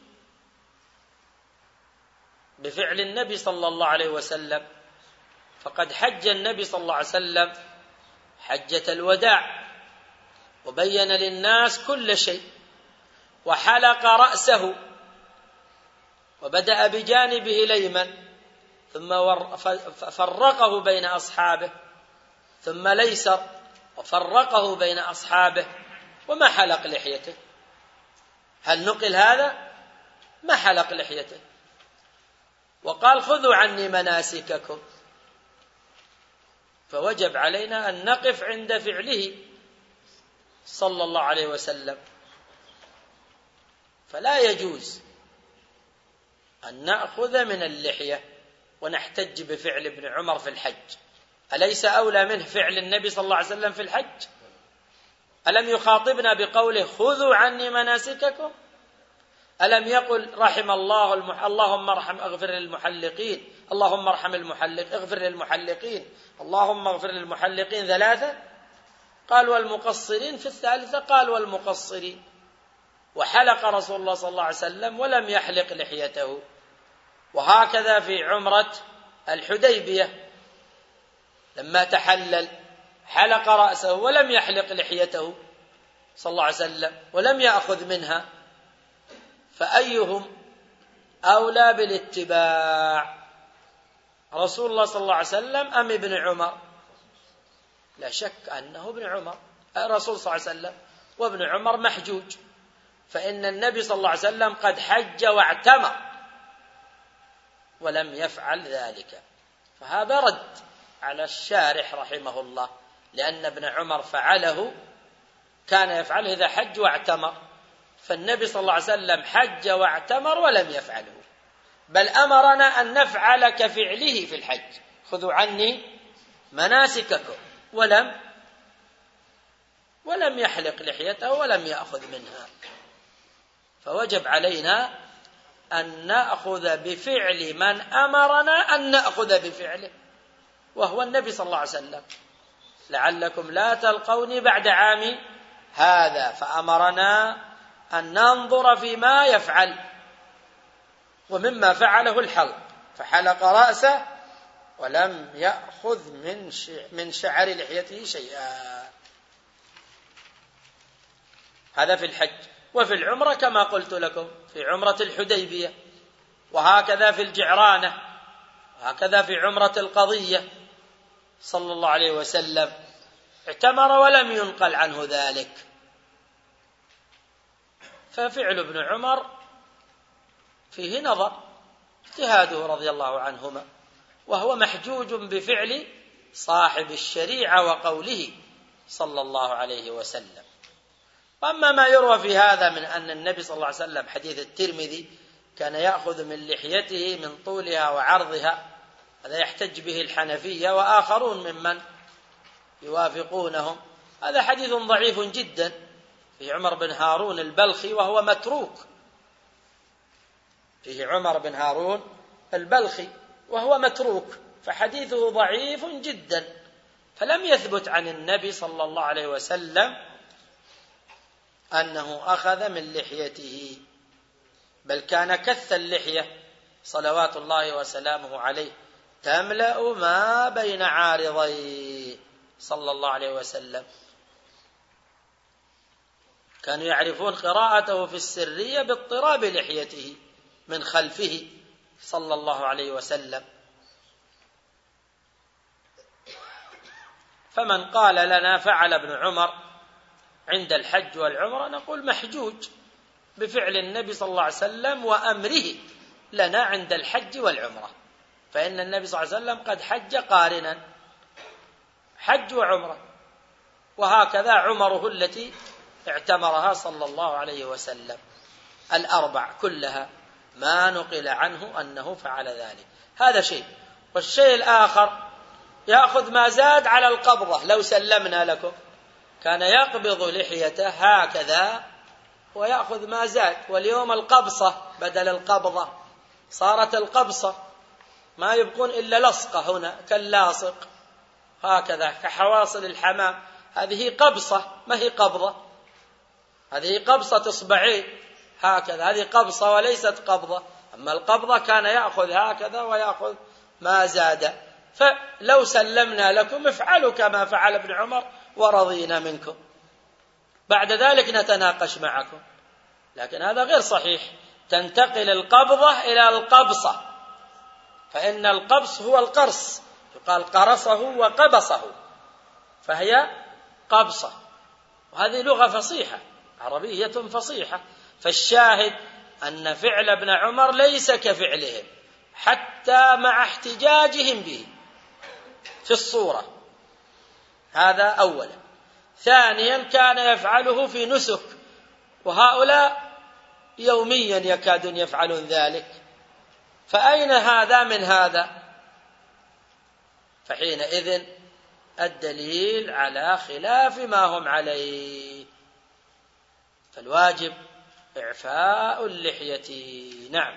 بفعل النبي صلى الله عليه وسلم، فقد حج النبي صلى الله عليه وسلم حجة الوداع وبين للناس كل شيء، وحلق رأسه وبدأ بجانبه الأيمن ثم فرقه بين أصحابه، ثم ليسر وفرقه بين أصحابه، وما حلق لحيته. هل نقل هذا؟ ما حلق لحيته. وقال خذوا عني مناسككم. فوجب علينا أن نقف عند فعله صلى الله عليه وسلم. فلا يجوز أن نأخذ من اللحية ونحتج بفعل ابن عمر في الحج. أليس أولى منه فعل النبي صلى الله عليه وسلم في الحج؟ ألم يخاطبنا بقوله خذوا عني مناسككم؟ ألم يقل رحم الله المح... اللهم ارحم اغفر للمحلقين، اللهم ارحم المحلق اغفر للمحلقين، اللهم اغفر للمحلقين ثلاثة؟ قال والمقصرين في الثالثة قال والمقصرين. وحلق رسول الله صلى الله عليه وسلم ولم يحلق لحيته. وهكذا في عمرة الحديبية لما تحلل حلق رأسه ولم يحلق لحيته صلى الله عليه وسلم ولم يأخذ منها. فأيهم أولى بالاتباع، رسول الله صلى الله عليه وسلم أم ابن عمر؟ لا شك أنه ابن عمر، الرسول صلى الله عليه وسلم، وابن عمر محجوج، فإن النبي صلى الله عليه وسلم قد حج واعتمر ولم يفعل ذلك. فهذا رد على الشارح رحمه الله، لأن ابن عمر فعله، كان يفعله إذا حج واعتمر، فالنبي صلى الله عليه وسلم حج واعتمر ولم يفعله، بل أمرنا أن نفعل كفعله في الحج، خذوا عني مناسككم، ولم ولم يحلق لحيته ولم يأخذ منها. فوجب علينا أن نأخذ بفعل من أمرنا أن نأخذ بفعله، وهو النبي صلى الله عليه وسلم. لعلكم لا تلقوني بعد عام هذا، فأمرنا أن ننظر فيما يفعل، ومما فعله الحلق، فحلق رأسه ولم يأخذ من من شعر لحيته شيئا. هذا في الحج. وفي العمرة كما قلت لكم في عمرة الحديبية، وهكذا في الجعرانة، وهكذا في عمرة القضية صلى الله عليه وسلم اعتمر ولم ينقل عنه ذلك. ففعل ابن عمر فيه نظر، اجتهاده رضي الله عنهما، وهو محجوج بفعل صاحب الشريعة وقوله صلى الله عليه وسلم. وأما ما يروى في هذا من أن النبي صلى الله عليه وسلم، حديث الترمذي، كان يأخذ من لحيته من طولها وعرضها، هذا يحتج به الحنفية وآخرون ممن يوافقونهم. هذا حديث ضعيف جدا في عمر بن هارون البلخي وهو متروك، فيه عمر بن هارون البلخي وهو متروك، فحديثه ضعيف جدا، فلم يثبت عن النبي صلى الله عليه وسلم أنه أخذ من لحيته، بل كان كث اللحية صلوات الله وسلامه عليه تملأ ما بين عارضيه صلى الله عليه وسلم. كانوا يعرفون قراءته في السرية باضطراب لحيته من خلفه صلى الله عليه وسلم. فمن قال لنا فعل ابن عمر عند الحج والعمرة، نقول محجوج بفعل النبي صلى الله عليه وسلم وأمره لنا عند الحج والعمرة، فإن النبي صلى الله عليه وسلم قد حج قارنا، حج وعمرة، وهكذا عمره التي اعتمرها صلى الله عليه وسلم الأربع كلها ما نقل عنه أنه فعل ذلك. هذا شيء. والشيء الآخر يأخذ ما زاد على القبضة. لو سلمنا لكم كان يقبض لحيته هكذا ويأخذ ما زاد، واليوم القبصة بدل القبضة، صارت القبصة، ما يبقون إلا لصقة هنا كاللاصق هكذا كحواصل الحمام، هذه قبصة ما هي قبضة، هذه قبصة إصبعين هكذا، هذه قبصة وليست قبضة. أما القبضة كان يأخذ هكذا ويأخذ ما زاد. فلو سلمنا لكم افعلوا كما فعل ابن عمر ورضينا منكم، بعد ذلك نتناقش معكم. لكن هذا غير صحيح، تنتقل القبضة إلى القبصة، فإن القبص هو القرص، يقال قرصه وقبصه، فهي قبصة، وهذه لغة فصيحة عربية فصيحة. فالشاهد أن فعل ابن عمر ليس كفعلهم حتى مع احتجاجهم به في الصورة، هذا أولا. ثانيا كان يفعله في نسك، وهؤلاء يوميا يكادون يفعلون ذلك، فأين هذا من هذا؟ فحينئذ الدليل على خلاف ما هم عليه، فالواجب إعفاء اللحية. نعم.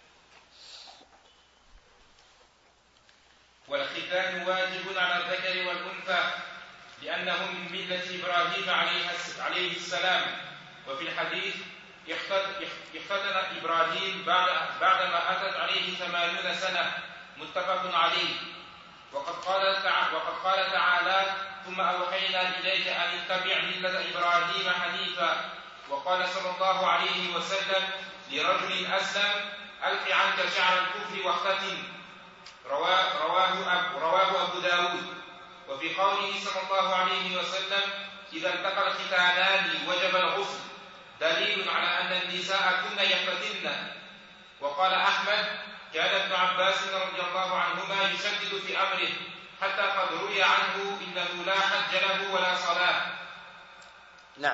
والختان واجب على الذكر والأنثى لأنه من ملة إبراهيم عليه السلام. وفي الحديث اختتن إبراهيم بعدما أتت عليه ثمانون سنة، متفق عليه. وقد قال وقد قال تعالى: ثم أوحينا إليك أن اتبع ملة إبراهيم حنيفا. وقال صلى الله عليه وسلم لرجل أسلم: ألق عنك شعر الكفر واختتن. رواه, رواه, أب رواه أبو داود. وفي قوله صلى الله عليه وسلم: إذا التقى الختانان وجب الغسل، دليل على أن النساء كن يختتن. وقال أحمد: كان ابن عباس رضي الله عنهما يشدد في أمره، حتى قد روي عنه إنه لا حج له ولا صلاة. نعم.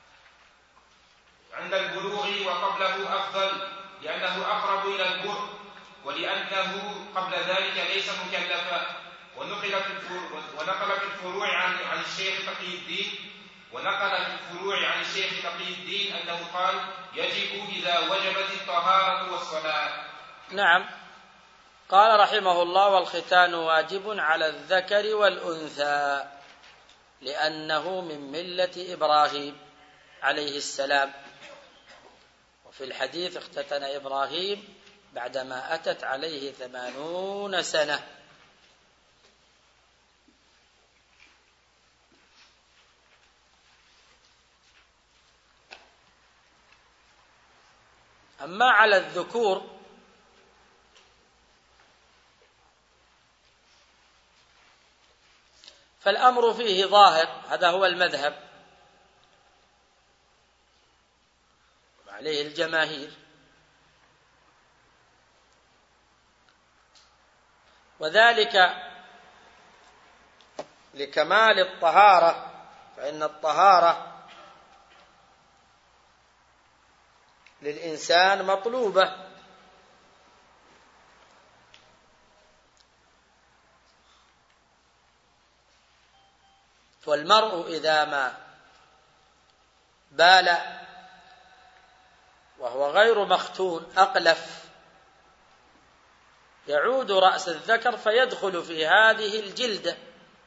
عند البلوغ وقبله أفضل، لأنه أقرب إلى البر، ولأنه قبل ذلك ليس مكلفا. ونقل في الفروع عن عن الشيخ تقي الدين ونقل في الفروع عن الشيخ تقي الدين أنه قال: يجب إذا وجبت الطهارة والصلاة. نعم. قال رحمه الله: والختان واجب على الذكر والأنثى لأنه من ملة إبراهيم عليه السلام. وفي الحديث: اختتن إبراهيم بعدما أتت عليه ثمانون سنة. أما على الذكور فالأمر فيه ظاهر، هذا هو المذهب وعليه الجماهير، وذلك لكمال الطهارة، فإن الطهارة للإنسان مطلوبة، والمرء إذا ما بال وهو غير مختون أقلف يعود رأس الذكر فيدخل في هذه الجلدة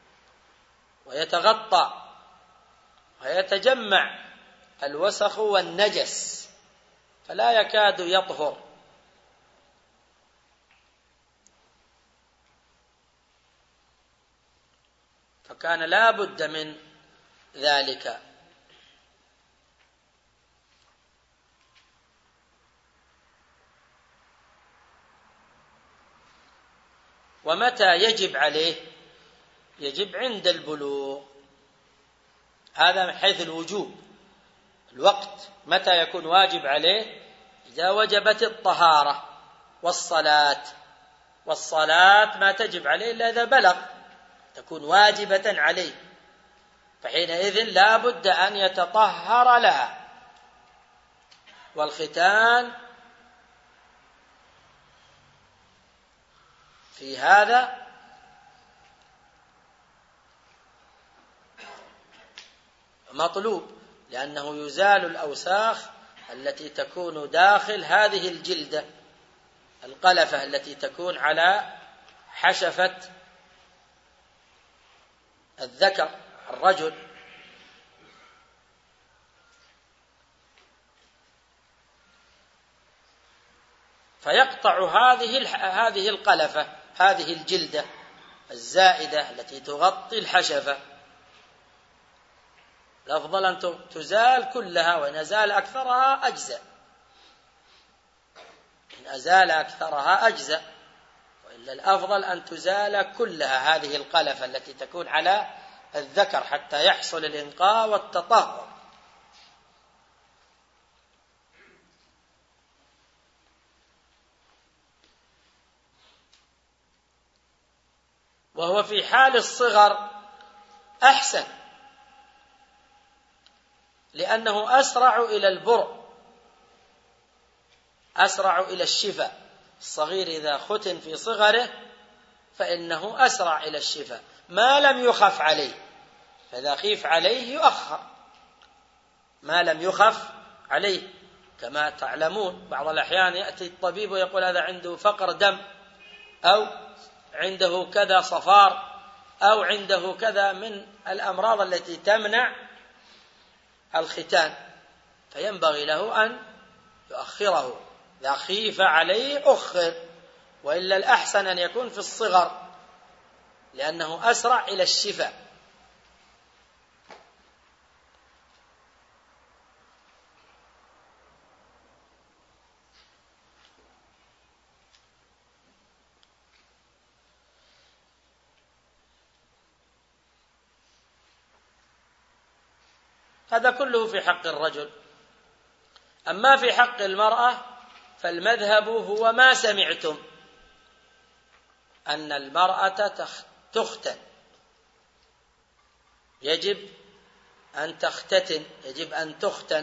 ويتغطى ويتجمع الوسخ والنجس فلا يكاد يطهر. فكان لا بد من ذلك. ومتى يجب عليه؟ يجب عند البلوغ، هذا من حيث الوجوب. الوقت متى يكون واجب عليه؟ إذا وجبت الطهارة والصلاة، والصلاة ما تجب عليه إلا إذا بلغ، تكون واجبة عليه، فحينئذ لا بد أن يتطهر لها. والختان في هذا مطلوب، لأنه يزال الأوساخ التي تكون داخل هذه الجلدة، القلفة التي تكون على حشفة الذكر الرجل. فيقطع هذه هذه القلفة، هذه الجلدة الزائدة التي تغطي الحشفة. الأفضل أن تزال كلها، وإن أزال أكثرها أجزأ، إن أزال أكثرها أجزأ، الأفضل أن تزال كلها هذه القلفة التي تكون على الذكر حتى يحصل الإنقاء والتطهر. وهو في حال الصغر أحسن، لأنه أسرع إلى البرء، أسرع إلى الشفاء. الصغير إذا ختن في صغره فإنه أسرع إلى الشفاء ما لم يخف عليه، فإذا خيف عليه يؤخر ما لم يخف عليه. كما تعلمون بعض الأحيان يأتي الطبيب ويقول هذا عنده فقر دم، أو عنده كذا صفار، أو عنده كذا من الأمراض التي تمنع الختان، فينبغي له أن يؤخره. إذا خيف عليه أخر، وإلا الأحسن أن يكون في الصغر لأنه أسرع إلى الشفاء. هذا كله في حق الرجل. أما في حق المرأة فالمذهب هو ما سمعتم، أن المرأة تختن، يجب أن تختتن، يجب أن تختن.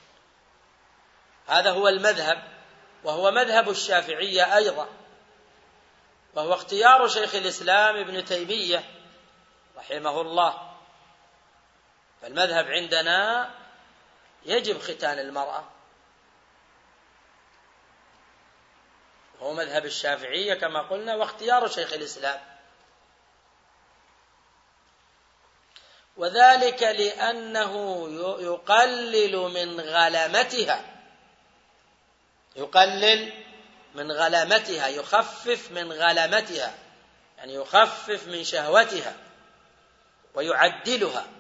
هذا هو المذهب، وهو مذهب الشافعية أيضا، وهو اختيار شيخ الإسلام ابن تيمية رحمه الله. فالمذهب عندنا يجب ختان المرأة، وهو مذهب الشافعية كما قلنا، واختيار شيخ الإسلام. وذلك لأنه يقلل من غلمتها، يقلل من غلمتها، يخفف من غلمتها، يعني يخفف من شهوتها ويعدلها.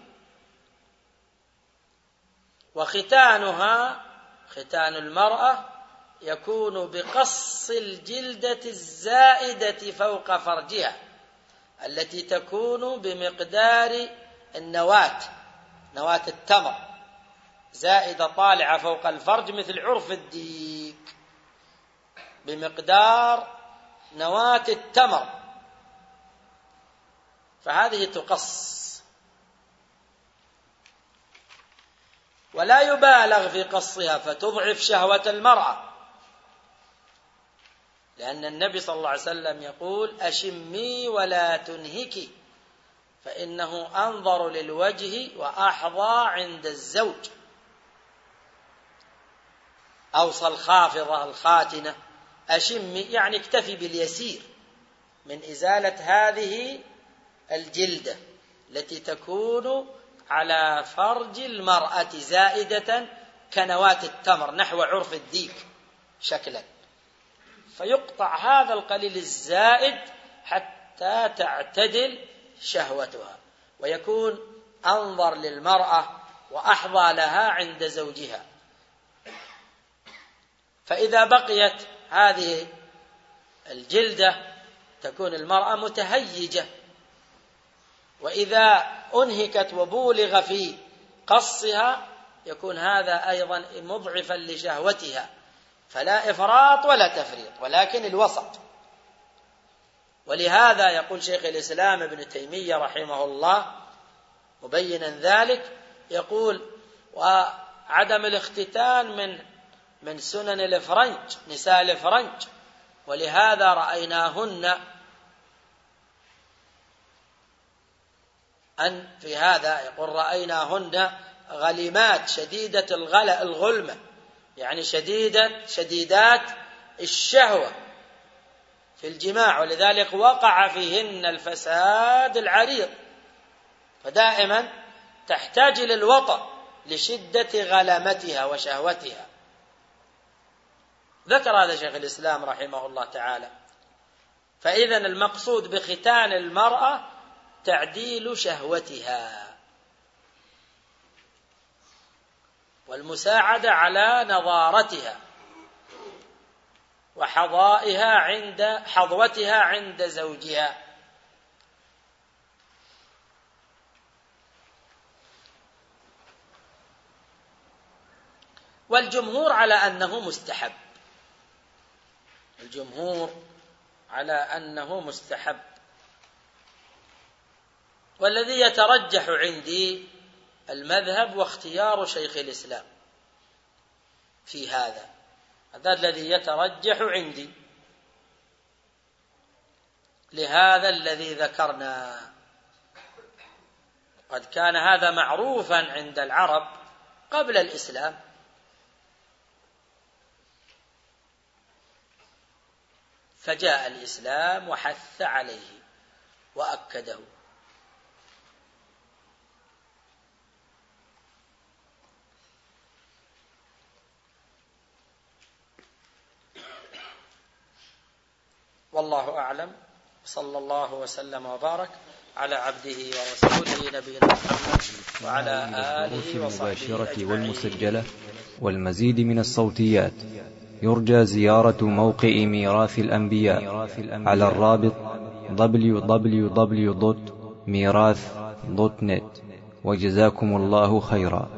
وختانها، ختان المرأة، يكون بقص الجلدة الزائدة فوق فرجها التي تكون بمقدار النواة، نواة التمر، زائدة طالعة فوق الفرج مثل عرف الديك، بمقدار نواة التمر، فهذه تقص. ولا يبالغ في قصها فتضعف شهوة المرأة، لأن النبي صلى الله عليه وسلم يقول أشمي ولا تنهكي فإنه أنظر للوجه وأحظى عند الزوج. أوصى الخافضة الخاتنة أشمي، يعني اكتفي باليسير من إزالة هذه الجلدة التي تكون على فرج المرأة زائدة كنواة التمر نحو عرف الديك شكلا، فيقطع هذا القليل الزائد حتى تعتدل شهوتها ويكون أنظر للمرأة وأحظى لها عند زوجها. فإذا بقيت هذه الجلدة تكون المرأة متهيجة، وإذا أنهكت وبولغ في قصها يكون هذا أيضا مضعفا لشهوتها، فلا إفراط ولا تفريط ولكن الوسط. ولهذا يقول شيخ الإسلام ابن تيمية رحمه الله مبينا ذلك، يقول وعدم الاختتان من من سنن الفرنج، نساء الفرنج، ولهذا رأيناهن أن في هذا يقول رأيناهن غليمات شديدة الغلمة، يعني شديدة شديدات الشهوة في الجماع، ولذلك وقع فيهن الفساد العريض، فدائما تحتاج إلى الوطأ لشدة غلمتها وشهوتها. ذكر هذا شيخ الإسلام رحمه الله تعالى. فإذن المقصود بختان المرأة تعديل شهوتها والمساعدة على نضارتها وحظائها عند حظوتها عند زوجها. والجمهور على أنه مستحب، الجمهور على أنه مستحب. والذي يترجح عندي المذهب واختيار شيخ الإسلام في هذا، هذا الذي يترجح عندي لهذا الذي ذكرنا. قد كان هذا معروفا عند العرب قبل الإسلام، فجاء الإسلام وحث عليه وأكده. والله أعلم، صلى الله وسلم وبارك على عبده ورسوله نبينا محمد وعلى آله وصحبه أجمعين. والمسجلة والمزيد من الصوتيات يرجى زيارة موقع ميراث الأنبياء على الرابط دبليو دبليو دبليو دوت ميراث دوت نت. وجزاكم الله خيرا.